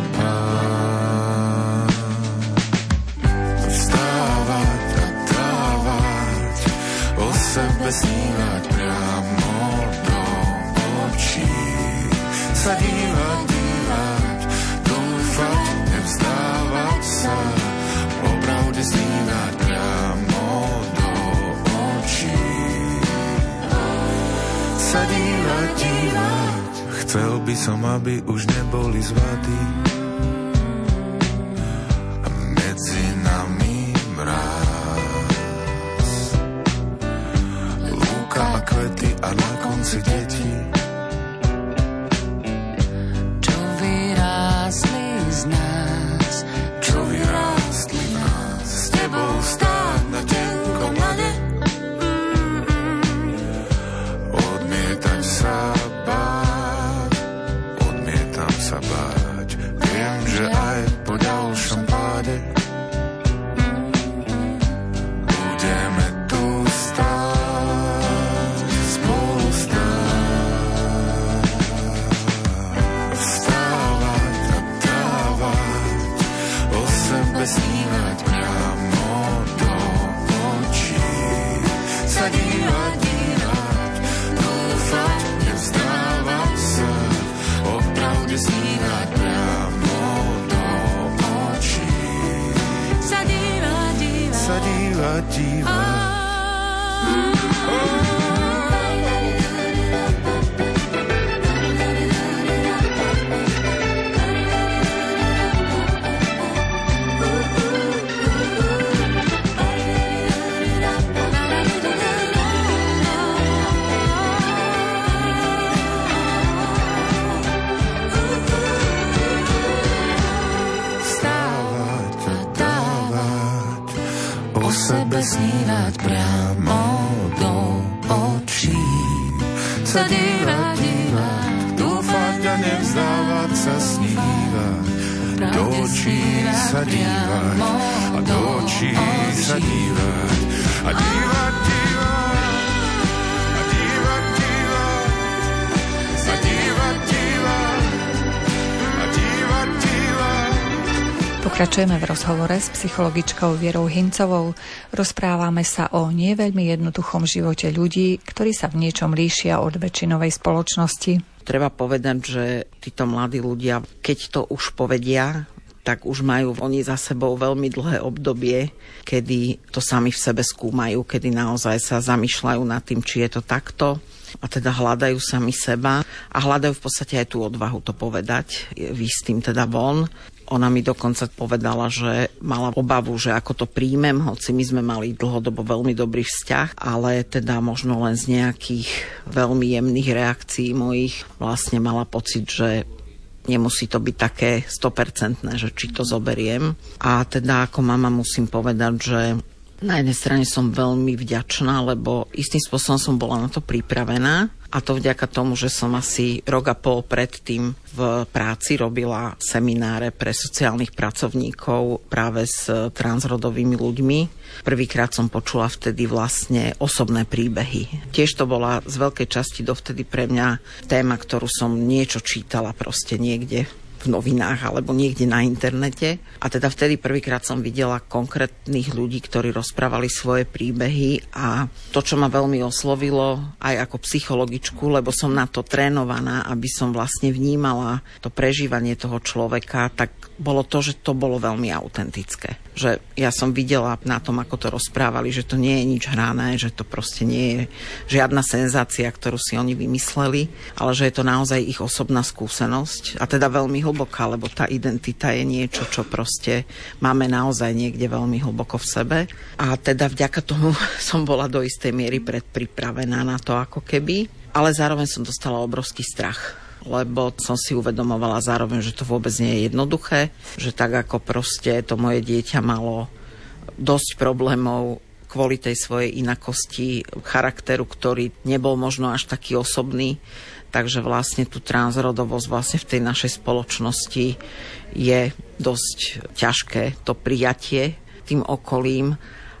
vstávať a dávať, o sebe snívať priamo do očí, sa dívať, dúfať, nevzdávať sa, o pravde snívať priamo do očí, sa dívať. Chcel by som, aby už neboli zvady, a medzi nami mráz, lúka a kvety a na konci deti, čo vyrástli z nás, čo vyrástli v nás. S tebou stáť na tenkom lade, odmietať sa báť, odmietam sa báť. Viem, že aj po ďalšom páde budeme tu stáť, spolu stáť, vstávať a dávať, o sebe snívať priamo do očí, sa dívať, dúfať, nevzdávať sa, o pravde snívať priamo do očí, sa dívať, sa dívať. Vstávať a dávať, o sebe snívať priamo do očí, sa dívať, dúfať, a nevzdávať sa snívať, do očí sa dívať a do očí sa dívať a dívať, dívať a dívať, dívať a dívať, dívať a dívať, dívať. Pokračujeme v rozhovore s psychologičkou Vierou Hincovou. Rozprávame sa o nie veľmi jednoduchom živote ľudí, ktorí sa v niečom líšia od väčšinovej spoločnosti. Treba povedať, že títo mladí ľudia, keď to už povedia, tak už majú oni za sebou veľmi dlhé obdobie, kedy to sami v sebe skúmajú, kedy naozaj sa zamýšľajú nad tým, či je to takto. A teda hľadajú sami seba a hľadajú v podstate aj tú odvahu to povedať, výjsť s tým teda von. Ona mi dokonca povedala, že mala obavu, že ako to príjmem, hoci my sme mali dlhodobo veľmi dobrý vzťah, ale teda možno len z nejakých veľmi jemných reakcií mojich vlastne mala pocit, že nemusí to byť také 100%, že či to zoberiem. A teda ako mama musím povedať, že na jednej strane som veľmi vďačná, lebo istým spôsobom som bola na to pripravená. A to vďaka tomu, že som asi rok a pol predtým v práci robila semináre pre sociálnych pracovníkov práve s transrodovými ľuďmi. Prvýkrát som počula vtedy vlastne osobné príbehy. Tiež to bola z veľkej časti dovtedy pre mňa téma, ktorú som niečo čítala proste niekde v novinách alebo niekde na internete. A teda vtedy prvýkrát som videla konkrétnych ľudí, ktorí rozprávali svoje príbehy a to, čo ma veľmi oslovilo aj ako psychologičku, lebo som na to trénovaná, aby som vlastne vnímala to prežívanie toho človeka, tak bolo to, že to bolo veľmi autentické. Že ja som videla na tom, ako to rozprávali, že to nie je nič hrané, že to proste nie je žiadna senzácia, ktorú si oni vymysleli, ale že je to naozaj ich osobná skúsenosť a teda veľmi hlboká, lebo tá identita je niečo, čo proste máme naozaj niekde veľmi hlboko v sebe. A teda vďaka tomu som bola do istej miery predpripravená na to ako keby, ale zároveň som dostala obrovský strach, lebo som si uvedomovala zároveň, že to vôbec nie je jednoduché, že tak ako proste to moje dieťa malo dosť problémov kvôli tej svojej inakosti charakteru, ktorý nebol možno až taký osobný, takže vlastne tú transrodovosť vlastne v tej našej spoločnosti je dosť ťažké to prijatie tým okolím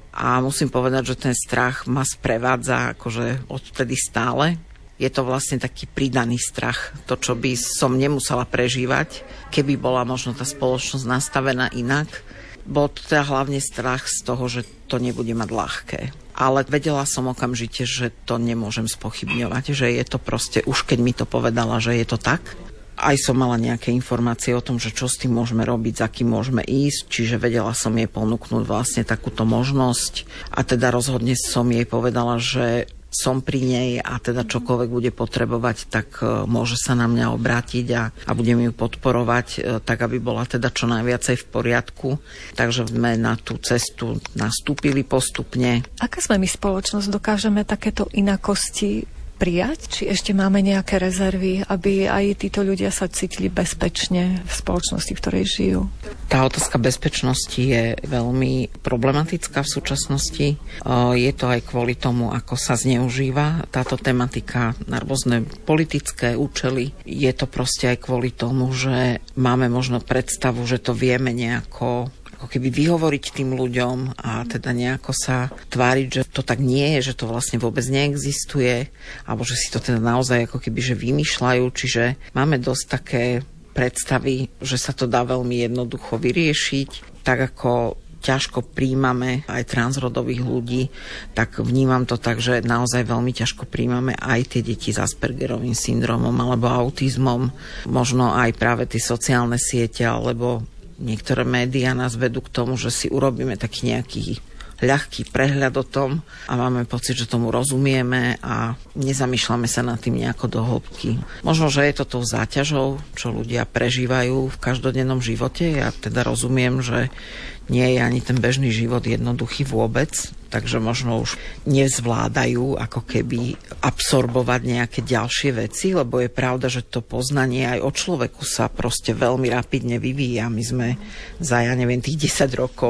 a musím povedať, že ten strach ma sprevádza akože odtedy stále. Je to vlastne taký pridaný strach, to, čo by som nemusela prežívať, keby bola možno tá spoločnosť nastavená inak. Bol to teda hlavne strach z toho, že to nebude mať ľahké. Ale vedela som okamžite, že to nemôžem spochybňovať, že je to proste, už keď mi to povedala, že je to tak. Aj som mala nejaké informácie o tom, že čo s tým môžeme robiť, za kým môžeme ísť, čiže vedela som jej ponúknuť vlastne takúto možnosť. A teda rozhodne som jej povedala, že som pri nej a teda čokoľvek bude potrebovať, tak môže sa na mňa obrátiť a budem ju podporovať, tak aby bola teda čo najviacej v poriadku. Takže sme na tú cestu nastúpili postupne. Aká sme my spoločnosť? Dokážeme takéto inakosti prijať? Či ešte máme nejaké rezervy, aby aj títo ľudia sa cítili bezpečne v spoločnosti, v ktorej žijú? Tá otázka bezpečnosti je veľmi problematická v súčasnosti. Je to aj kvôli tomu, ako sa zneužíva táto tematika na rôzne politické účely. Je to proste aj kvôli tomu, že máme možno predstavu, že to vieme nejako ako keby vyhovoriť tým ľuďom a teda nejako sa tváriť, že to tak nie je, že to vlastne vôbec neexistuje, alebo že si to teda naozaj ako keby že vymýšľajú. Čiže máme dosť také predstavy, že sa to dá veľmi jednoducho vyriešiť, tak ako ťažko príjmame aj transrodových ľudí, tak vnímam to tak, že naozaj veľmi ťažko príjmame aj tie deti s Aspergerovým syndromom alebo autizmom, možno aj práve tie sociálne siete alebo niektoré médiá nás vedú k tomu, že si urobíme taký nejaký ľahký prehľad o tom a máme pocit, že tomu rozumieme a nezamýšľame sa nad tým nejako do hĺbky. Možno, že je to tou záťažou, čo ľudia prežívajú v každodennom živote. Ja teda rozumiem, že nie je ani ten bežný život jednoduchý vôbec, takže možno už nezvládajú ako keby absorbovať nejaké ďalšie veci, lebo je pravda, že to poznanie aj o človeku sa proste veľmi rapidne vyvíja. My sme za, tých 10 rokov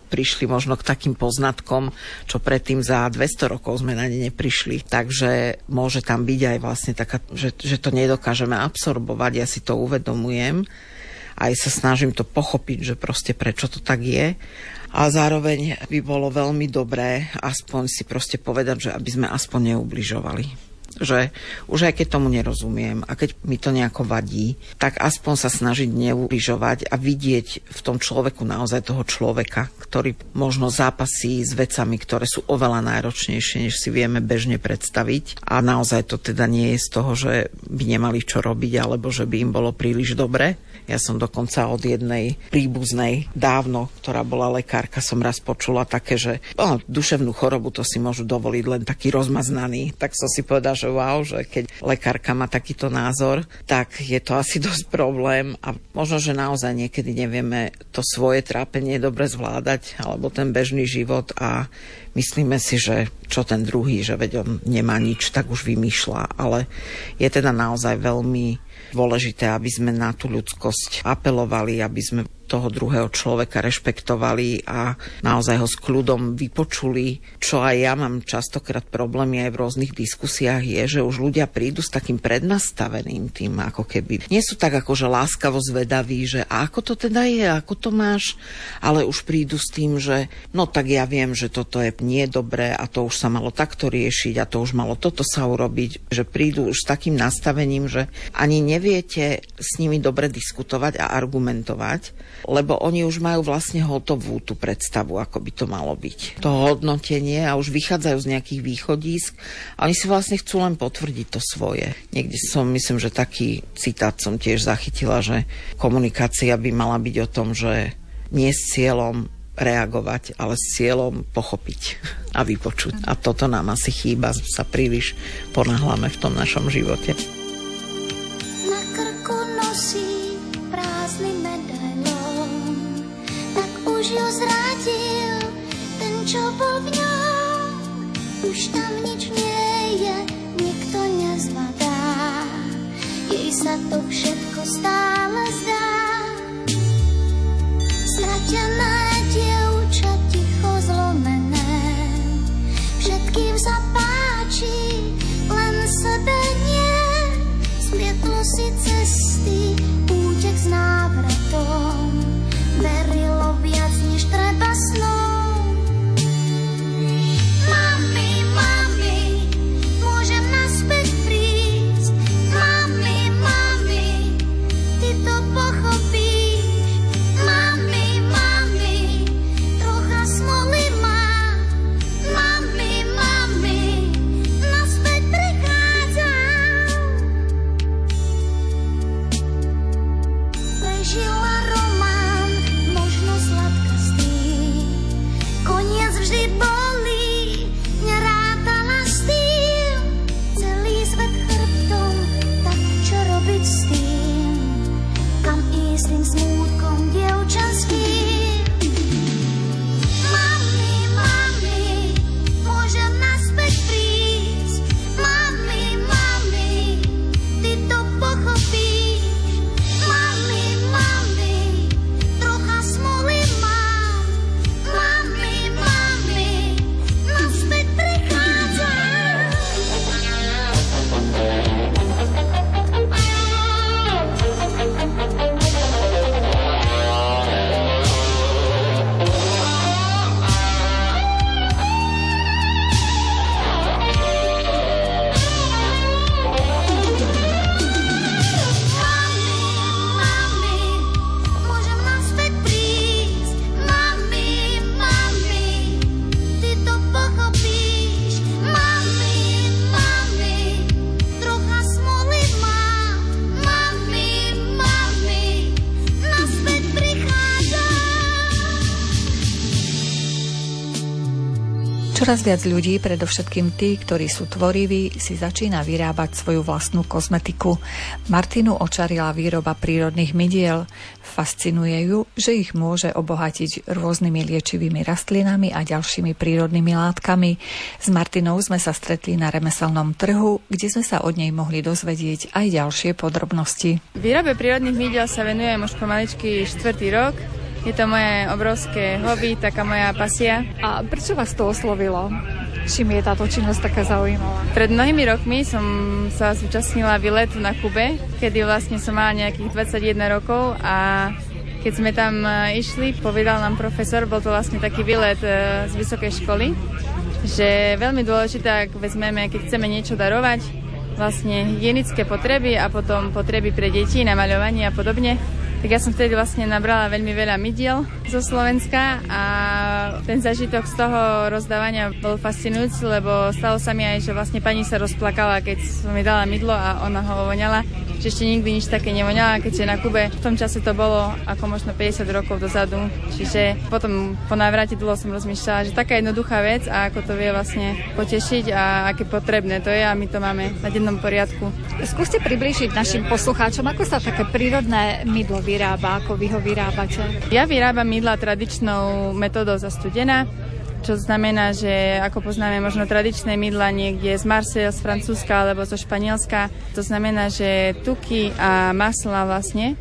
prišli možno k takým poznatkom, čo predtým za 200 rokov sme na ne neprišli. Takže môže tam byť aj vlastne taká, že to nedokážeme absorbovať, ja si to uvedomujem. Aj sa snažím to pochopiť, že proste prečo to tak je. A zároveň by bolo veľmi dobré aspoň si proste povedať, že aby sme aspoň neubližovali. Že už aj keď tomu nerozumiem a keď mi to nejako vadí, tak aspoň sa snažiť neubližovať a vidieť v tom človeku naozaj toho človeka, ktorý možno zápasí s vecami, ktoré sú oveľa náročnejšie, než si vieme bežne predstaviť. A naozaj to teda nie je z toho, že by nemali čo robiť alebo že by im bolo príliš dobre. Ja som dokonca od jednej príbuznej dávno, ktorá bola lekárka, som raz počula také, že duševnú chorobu to si môžu dovoliť len taký rozmaznaný. Tak som si povedal, že wow, že keď lekárka má takýto názor, tak je to asi dosť problém a možno, že naozaj niekedy nevieme to svoje trápenie dobre zvládať alebo ten bežný život a myslíme si, že čo ten druhý, že veď on nemá nič, tak už vymýšľa, ale je teda naozaj veľmi dôležité, aby sme na tú ľudskosť apelovali, aby sme toho druhého človeka rešpektovali a naozaj ho s kľudom vypočuli. Čo aj ja mám častokrát problémy aj v rôznych diskusiách je, že už ľudia prídu s takým prednastaveným tým, ako keby. Nie sú tak akože láskavo zvedaví, že ako to teda je, ako to máš, ale už prídu s tým, že no tak ja viem, že toto je nie dobré a to už sa malo takto riešiť a to už malo toto sa urobiť, že prídu už s takým nastavením, že ani neviete s nimi dobre diskutovať a argumentovať, lebo oni už majú vlastne hotovú tú predstavu, ako by to malo byť. To hodnotenie a už vychádzajú z nejakých východísk a oni si vlastne chcú len potvrdiť to svoje. Niekde som, myslím, že taký citát som tiež zachytila, že komunikácia by mala byť o tom, že nie s cieľom reagovať, ale s cieľom pochopiť a vypočuť. A toto nám asi chýba, sa príliš ponáhľame v tom našom živote. Na krku nosí prázdny medailón, tak už ju zradil ten, čo bol v ňom. Už tam nič nie je, nikto nezvadá, jej sa to všetko stále zdá. Stratené dievča, ticho zlomené, všetkým sa páči, len sebe nie. Splietlo si cesty, útek s návratom, verilo viac, než treba snom. Mami, mami, môžem naspäť prísť. Mami, mami, ty to pochopíš. Mami, mami, trocha smoly mám. Mami, mami, naspäť prichádzam. Prežila román, možno sladkastý, koniec vždy bolí, nerátala s tým, celý svet chrbtom, tak čo robiť s tým, kam ísť tým smútkom dievčanským. Mami, mami, môžem naspäť prísť. Mami, mami, ty to pochopíš. Mami, mami, trocha smoly mám. Mami, mami, naspäť prichádzam. Mami, mami, môžem naspäť prísť. Mami, mami, ty to pochopíš. Mami, mami, trocha smoly mám. Mami, mami, naspäť prichádzam. Čoraz viac ľudí, predovšetkým tí, ktorí sú tvoriví, si začína vyrábať svoju vlastnú kozmetiku. Martinu očarila výroba prírodných mydiel. Fascinuje ju, že ich môže obohatiť rôznymi liečivými rastlinami a ďalšími prírodnými látkami. S Martinou sme sa stretli na remeselnom trhu, kde sme sa od nej mohli dozvedieť aj ďalšie podrobnosti. Výrobe prírodných mydiel sa venujem už pomaličky 4. rok. Je to moje obrovské hobby, taká moja pasia. A prečo vás to oslovilo? Čím je táto činnosť taká zaujímavá? Pred mnohými rokmi som sa zúčastnila výletu na Kube, kedy vlastne som mala nejakých 21 rokov a keď sme tam išli, povedal nám profesor, bol to vlastne taký výlet z vysokej školy, že veľmi dôležité, ak vezmeme, keď chceme niečo darovať, vlastne hygienické potreby a potom potreby pre deti, namaľovanie a podobne. Tak ja som vtedy vlastne nabrala veľmi veľa mydiel zo Slovenska a ten zažitok z toho rozdávania bol fascinujúci, lebo stalo sa mi aj, že vlastne pani sa rozplakala, keď som mi dala mydlo a ona ho voňala, že ešte nikdy nič také nevoňala, keďže na Kube v tom čase to bolo ako možno 50 rokov dozadu. Čiže potom po návrate dlho som rozmýšľala, že taká jednoduchá vec a ako to vie vlastne potešiť a aké potrebné to je a my to máme na dennom poriadku. Skúste priblížiť našim poslucháčom, ako sa také prírodné mydlo vyrába, ako vy ho vyrábate? Ja vyrábam mydla tradičnou metódou zastudená, čo znamená, že ako poznáme možno tradičné mydla niekde z Marseille, z Francúzska alebo zo Španielska, to znamená, že tuky a masla vlastne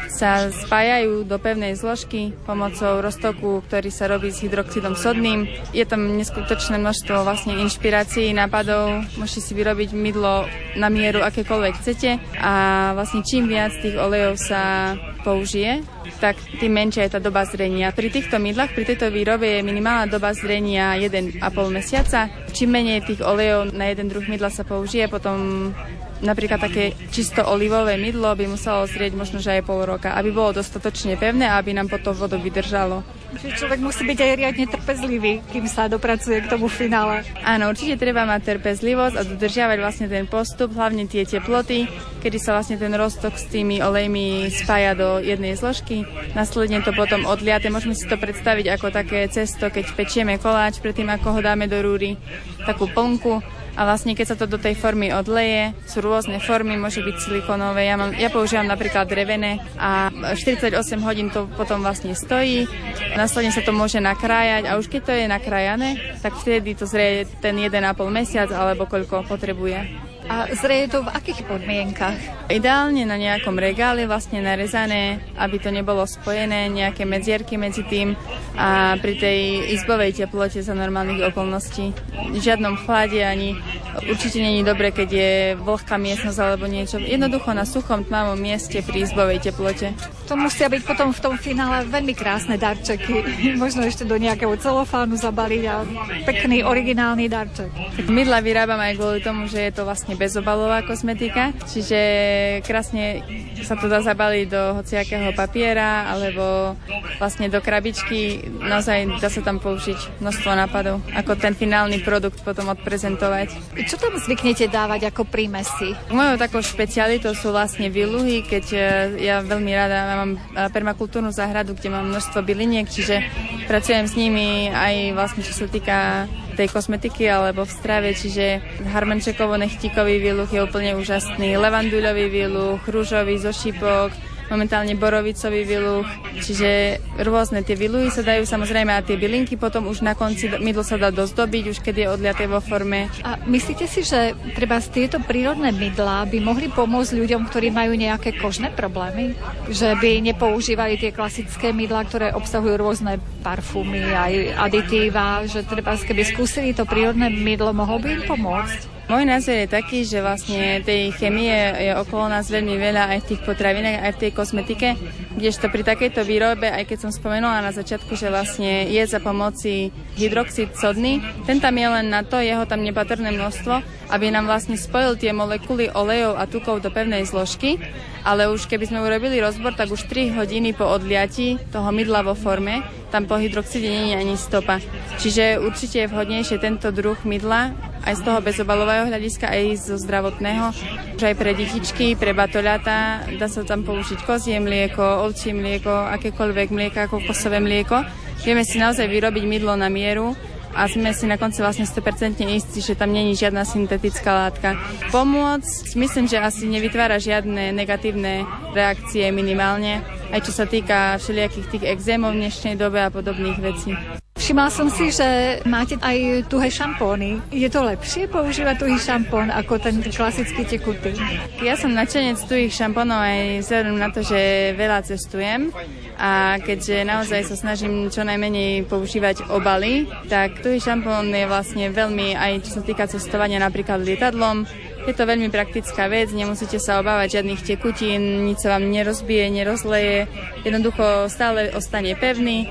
sa spájajú do pevnej zložky pomocou roztoku, ktorý sa robí s hydroxidom sodným. Je tam neskutočné množstvo vlastne inšpirácií, nápadov. Môžete si vyrobiť mydlo na mieru akékoľvek chcete a vlastne čím viac tých olejov sa použije, tak tým menšia je tá doba zrenia. Pri týchto mydlách, pri tejto výrobe je minimálna doba zrenia 1,5 mesiaca. Čím menej tých olejov na jeden druh mydla sa použije, potom napríklad také čisto olivové mydlo by muselo zrieť možno, že aj pol roka, aby bolo dostatočne pevné a aby nám potom vodu vydržalo. Čiže človek musí byť aj riadne trpezlivý, kým sa dopracuje k tomu finále. Áno, určite treba mať trpezlivosť a dodržiavať vlastne ten postup, hlavne tie teploty, kedy sa vlastne ten roztok s tými olejmi spája do jednej zložky. Následne to potom odliate. Môžeme si to predstaviť ako také cesto, keď pečieme koláč, predtým ako ho dáme do rúry, takú plnku. A vlastne keď sa to do tej formy odleje, sú rôzne formy, môže byť silikonové. Ja používam napríklad drevené a 48 hodín to potom vlastne stojí. Následne sa to môže nakrájať a už keď to je nakrájané, tak vtedy to zrie ten 1,5 mesiac alebo koľko potrebuje. A zrie to v akých podmienkach? Ideálne na nejakom regáli vlastne narezané, aby to nebolo spojené, nejaké medzierky medzi tým a pri tej izbovej teplote za normálnych okolností. V žiadnom chlade ani určite nie je dobre, keď je vlhká miestnosť alebo niečo. Jednoducho na suchom tmavom mieste pri izbovej teplote. To musia byť potom v tom finále veľmi krásne darčeky. Možno ešte do nejakého celofánu zabaliť a pekný originálny darček. Mydla vyrábam aj kvôli tomu, že je to vlastne bezobalová kozmetika, čiže krásne sa to dá zabaliť do hociakého papiera alebo vlastne do krabičky. Naozaj dá sa tam použiť množstvo nápadov, ako ten finálny produkt potom odprezentovať. Čo tam zvyknete dávať ako prímesy? Mojou takou špecialitou sú vlastne výluhy, keď ja veľmi rada mám permakultúrnu záhradu, kde mám množstvo byliniek, čiže pracujem s nimi aj vlastne čo sa týka tej kozmetiky alebo v strave, čiže harmenčekovo-nechtíkový výluh je úplne úžasný, levanduľový výluh, rúžový zo šípok, momentálne borovicový výluh, čiže rôzne tie výluhy sa dajú samozrejme a tie bylinky potom už na konci mydlo sa dá dozdobiť, už keď je odliaté vo forme. A myslíte si, že treba tieto prírodné mydlá by mohli pomôcť ľuďom, ktorí majú nejaké kožné problémy? Že by nepoužívali tie klasické mydlá, ktoré obsahujú rôzne parfúmy aj aditíva, že treba keby skúsili to prírodné mydlo, mohlo by im pomôcť? Môj názor je taký, že vlastne tej chemie je okolo nás veľmi veľa aj v tých potravinách, aj v tej kozmetike, kdežto pri takejto výrobe, aj keď som spomenula na začiatku, že vlastne je za pomoci hydroxid sodný, ten tam je len na to, jeho tam nepatrné množstvo, aby nám vlastne spojil tie molekuly olejov a tukov do pevnej zložky, ale už keby sme urobili rozbor, tak už 3 hodiny po odliati toho mydla vo forme, tam po hydroxide nie je ani stopa. Čiže určite je vhodnejšie tento druh mydla, aj z toho bezobalového hľadiska, aj zo zdravotného, že aj pre detičky, pre batoľatá, dá sa tam použiť kozie mlieko, ovčie mlieko, akékoľvek mlieka, kokosové mlieko. Vieme si naozaj vyrobiť mydlo na mieru a sme si na konci vlastne 100% istí, že tam nie je žiadna syntetická látka. Pomôcť, myslím, že asi nevytvára žiadne negatívne reakcie minimálne, aj čo sa týka všelijakých tých exémov v dnešnej dobe a podobných vecí. Všimla som si, že máte aj tuhé šampóny. Je to lepšie používať tuhý šampón ako ten klasický tekutý? Ja som nadšenec tuhých šampónov aj vzhľadom na to, že veľa cestujem a keďže naozaj sa snažím čo najmenej používať obaly, tak tuhý šampón je vlastne veľmi, aj čo sa týka cestovania napríklad lietadlom, je to veľmi praktická vec, nemusíte sa obávať žiadnych tekutín, nič sa vám nerozbije, nerozleje, jednoducho stále ostane pevný.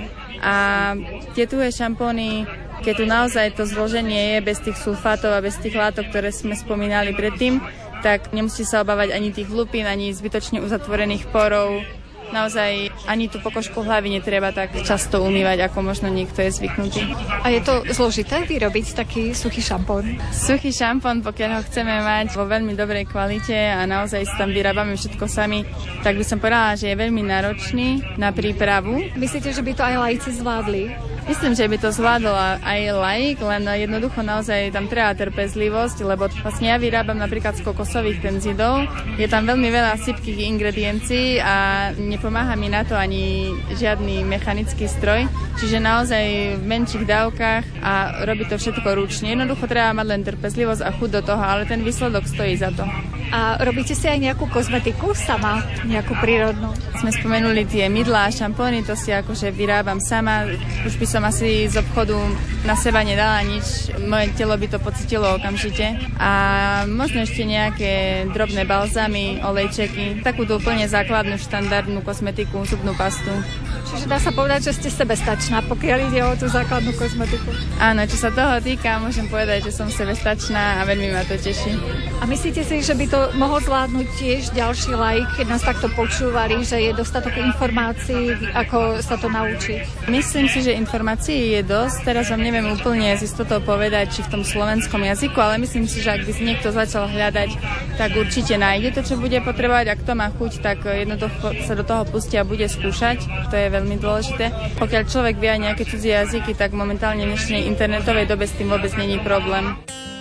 A tie tuhé šampóny, keď tu naozaj to zloženie je bez tých sulfátov a bez tých látok, ktoré sme spomínali predtým, tak nemusíte sa obávať ani tých hlupín, ani zbytočne uzatvorených porov. Naozaj ani tú pokožku hlavy netreba tak často umývať, ako možno niekto je zvyknutý. A je to zložité vyrobiť taký suchý šampón? Suchý šampón, pokiaľ ho chceme mať vo veľmi dobrej kvalite a naozaj si tam vyrábame všetko sami, tak by som povedala, že je veľmi náročný na prípravu. Myslíte, že by to aj laici zvládli? Myslím, že by to zvládol aj laik, len jednoducho naozaj tam treba trpezlivosť, lebo vlastne ja vyrábam napríklad z kokosových tenzidov. Je tam veľmi veľa sypkých ingrediencií a nepomáha mi na to ani žiadny mechanický stroj, čiže naozaj v menších dávkach a robí to všetko ručne. Jednoducho treba mať len trpezlivosť a chuť do toho, ale ten výsledok stojí za to. A robíte si aj nejakú kozmetiku sama, nejakú prírodnú? Sme spomenuli tie mydlá a šampóny, to si akože vyrábam sama. Už by som asi z obchodu na seba nedala nič, moje telo by to pocitilo okamžite. A možno ešte nejaké drobné balzamy, olejčeky, takúto úplne základnú štandardnú kozmetiku, zubnú pastu. Čiže dá sa povedať, že ste sebestačná, pokiaľ ide o tú základnú kozmetiku. Áno, čo sa toho týka, môžem povedať, že som sebestačná a veľmi ma to teší. A myslíte si, že by to mohol zvládnuť tiež ďalší laik, keď nás takto počúvali, že je dostatok informácií, ako sa to naučiť? Myslím si, že informácií je dosť. Teraz vám neviem úplne z istotou povedať, či v tom slovenskom jazyku, ale myslím si, že ak by si niekto začal hľadať, tak určite nájde to, čo bude potrebovať. Ak to má chuť, tak jednoducho sa do toho pustí a bude skúšať. To je veľmi dôležité. Pokiaľ človek vie aj nejaké cudzie jazyky, tak momentálne v dnešnej internetovej dobe s tým vôbec není problém.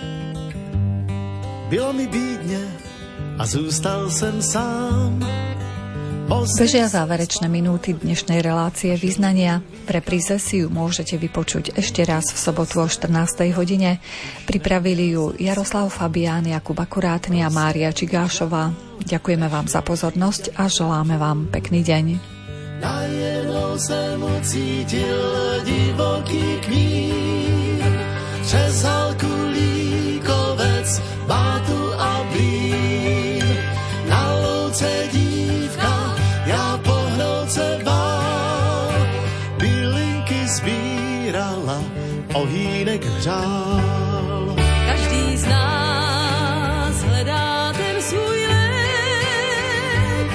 Bylo mi bídne a zůstal jsem sám. Bežia záverečné minúty dnešnej relácie Vyznania. V repríze si ju môžete vypočuť ešte raz v sobotu o 14. hodine. Pripravili ju Jaroslav Fabián, Jakub Akurátny a Mária Čigášová. Ďakujeme vám za pozornosť a želáme vám pekný deň. Najednou jsem ucítil divoký knír, přes halku líkovec, bátu a blín. Na louce dívka, já pohnout se bál, bylinky sbírala, ohýnek hřál. Každý z nás hledá ten svůj lék,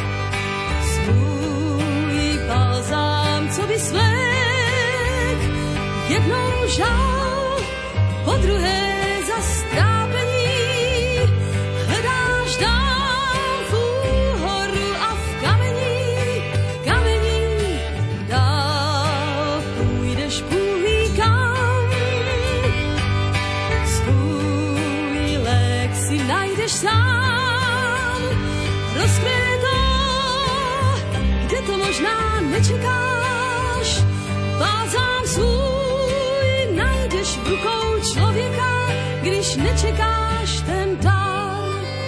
svůj balzám, co by svlék. Jednou žál, po druhé zas trápení, hledáš dál v úhoru a v kamení, dál půjdeš půlý kam. Svůj lék si najdeš sám, rozkryje to, kde to možná nečekáš. Balzám svůj najdeš v rukou člověka, když nečekáš ten dar.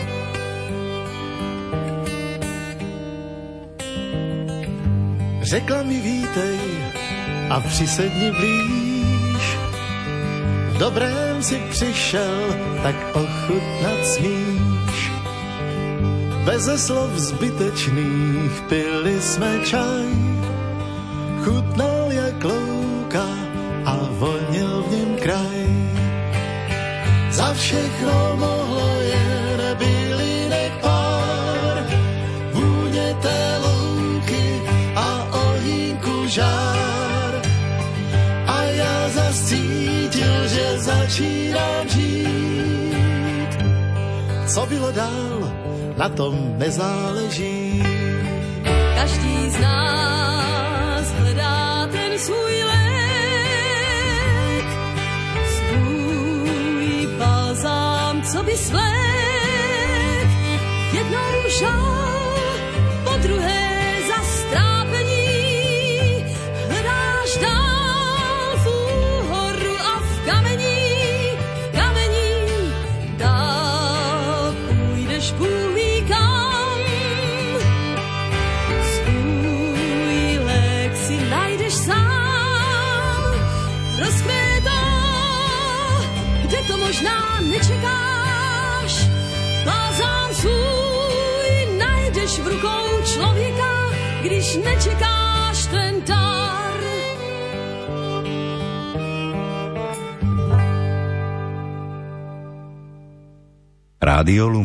Řekla mi vítej a přisedni blíž, v dobrém si přišel, tak ochutnat smíš. Beze slov zbytečných pili jsme čaj, chutnal jak louka a vonil v něm kraj. Za všechno mohlo jen bylinek pár, vůně té louky a ohýnku žár. A já zas cítil, že začínám žít. Co bylo dál, na tom nezáleží. Každý z nás hledá ten svůj lék, svůj balzám, co by svlék. Jednou žál, po druhé zas trápení, hledáš dál v když nečekáš ten dar. Rádio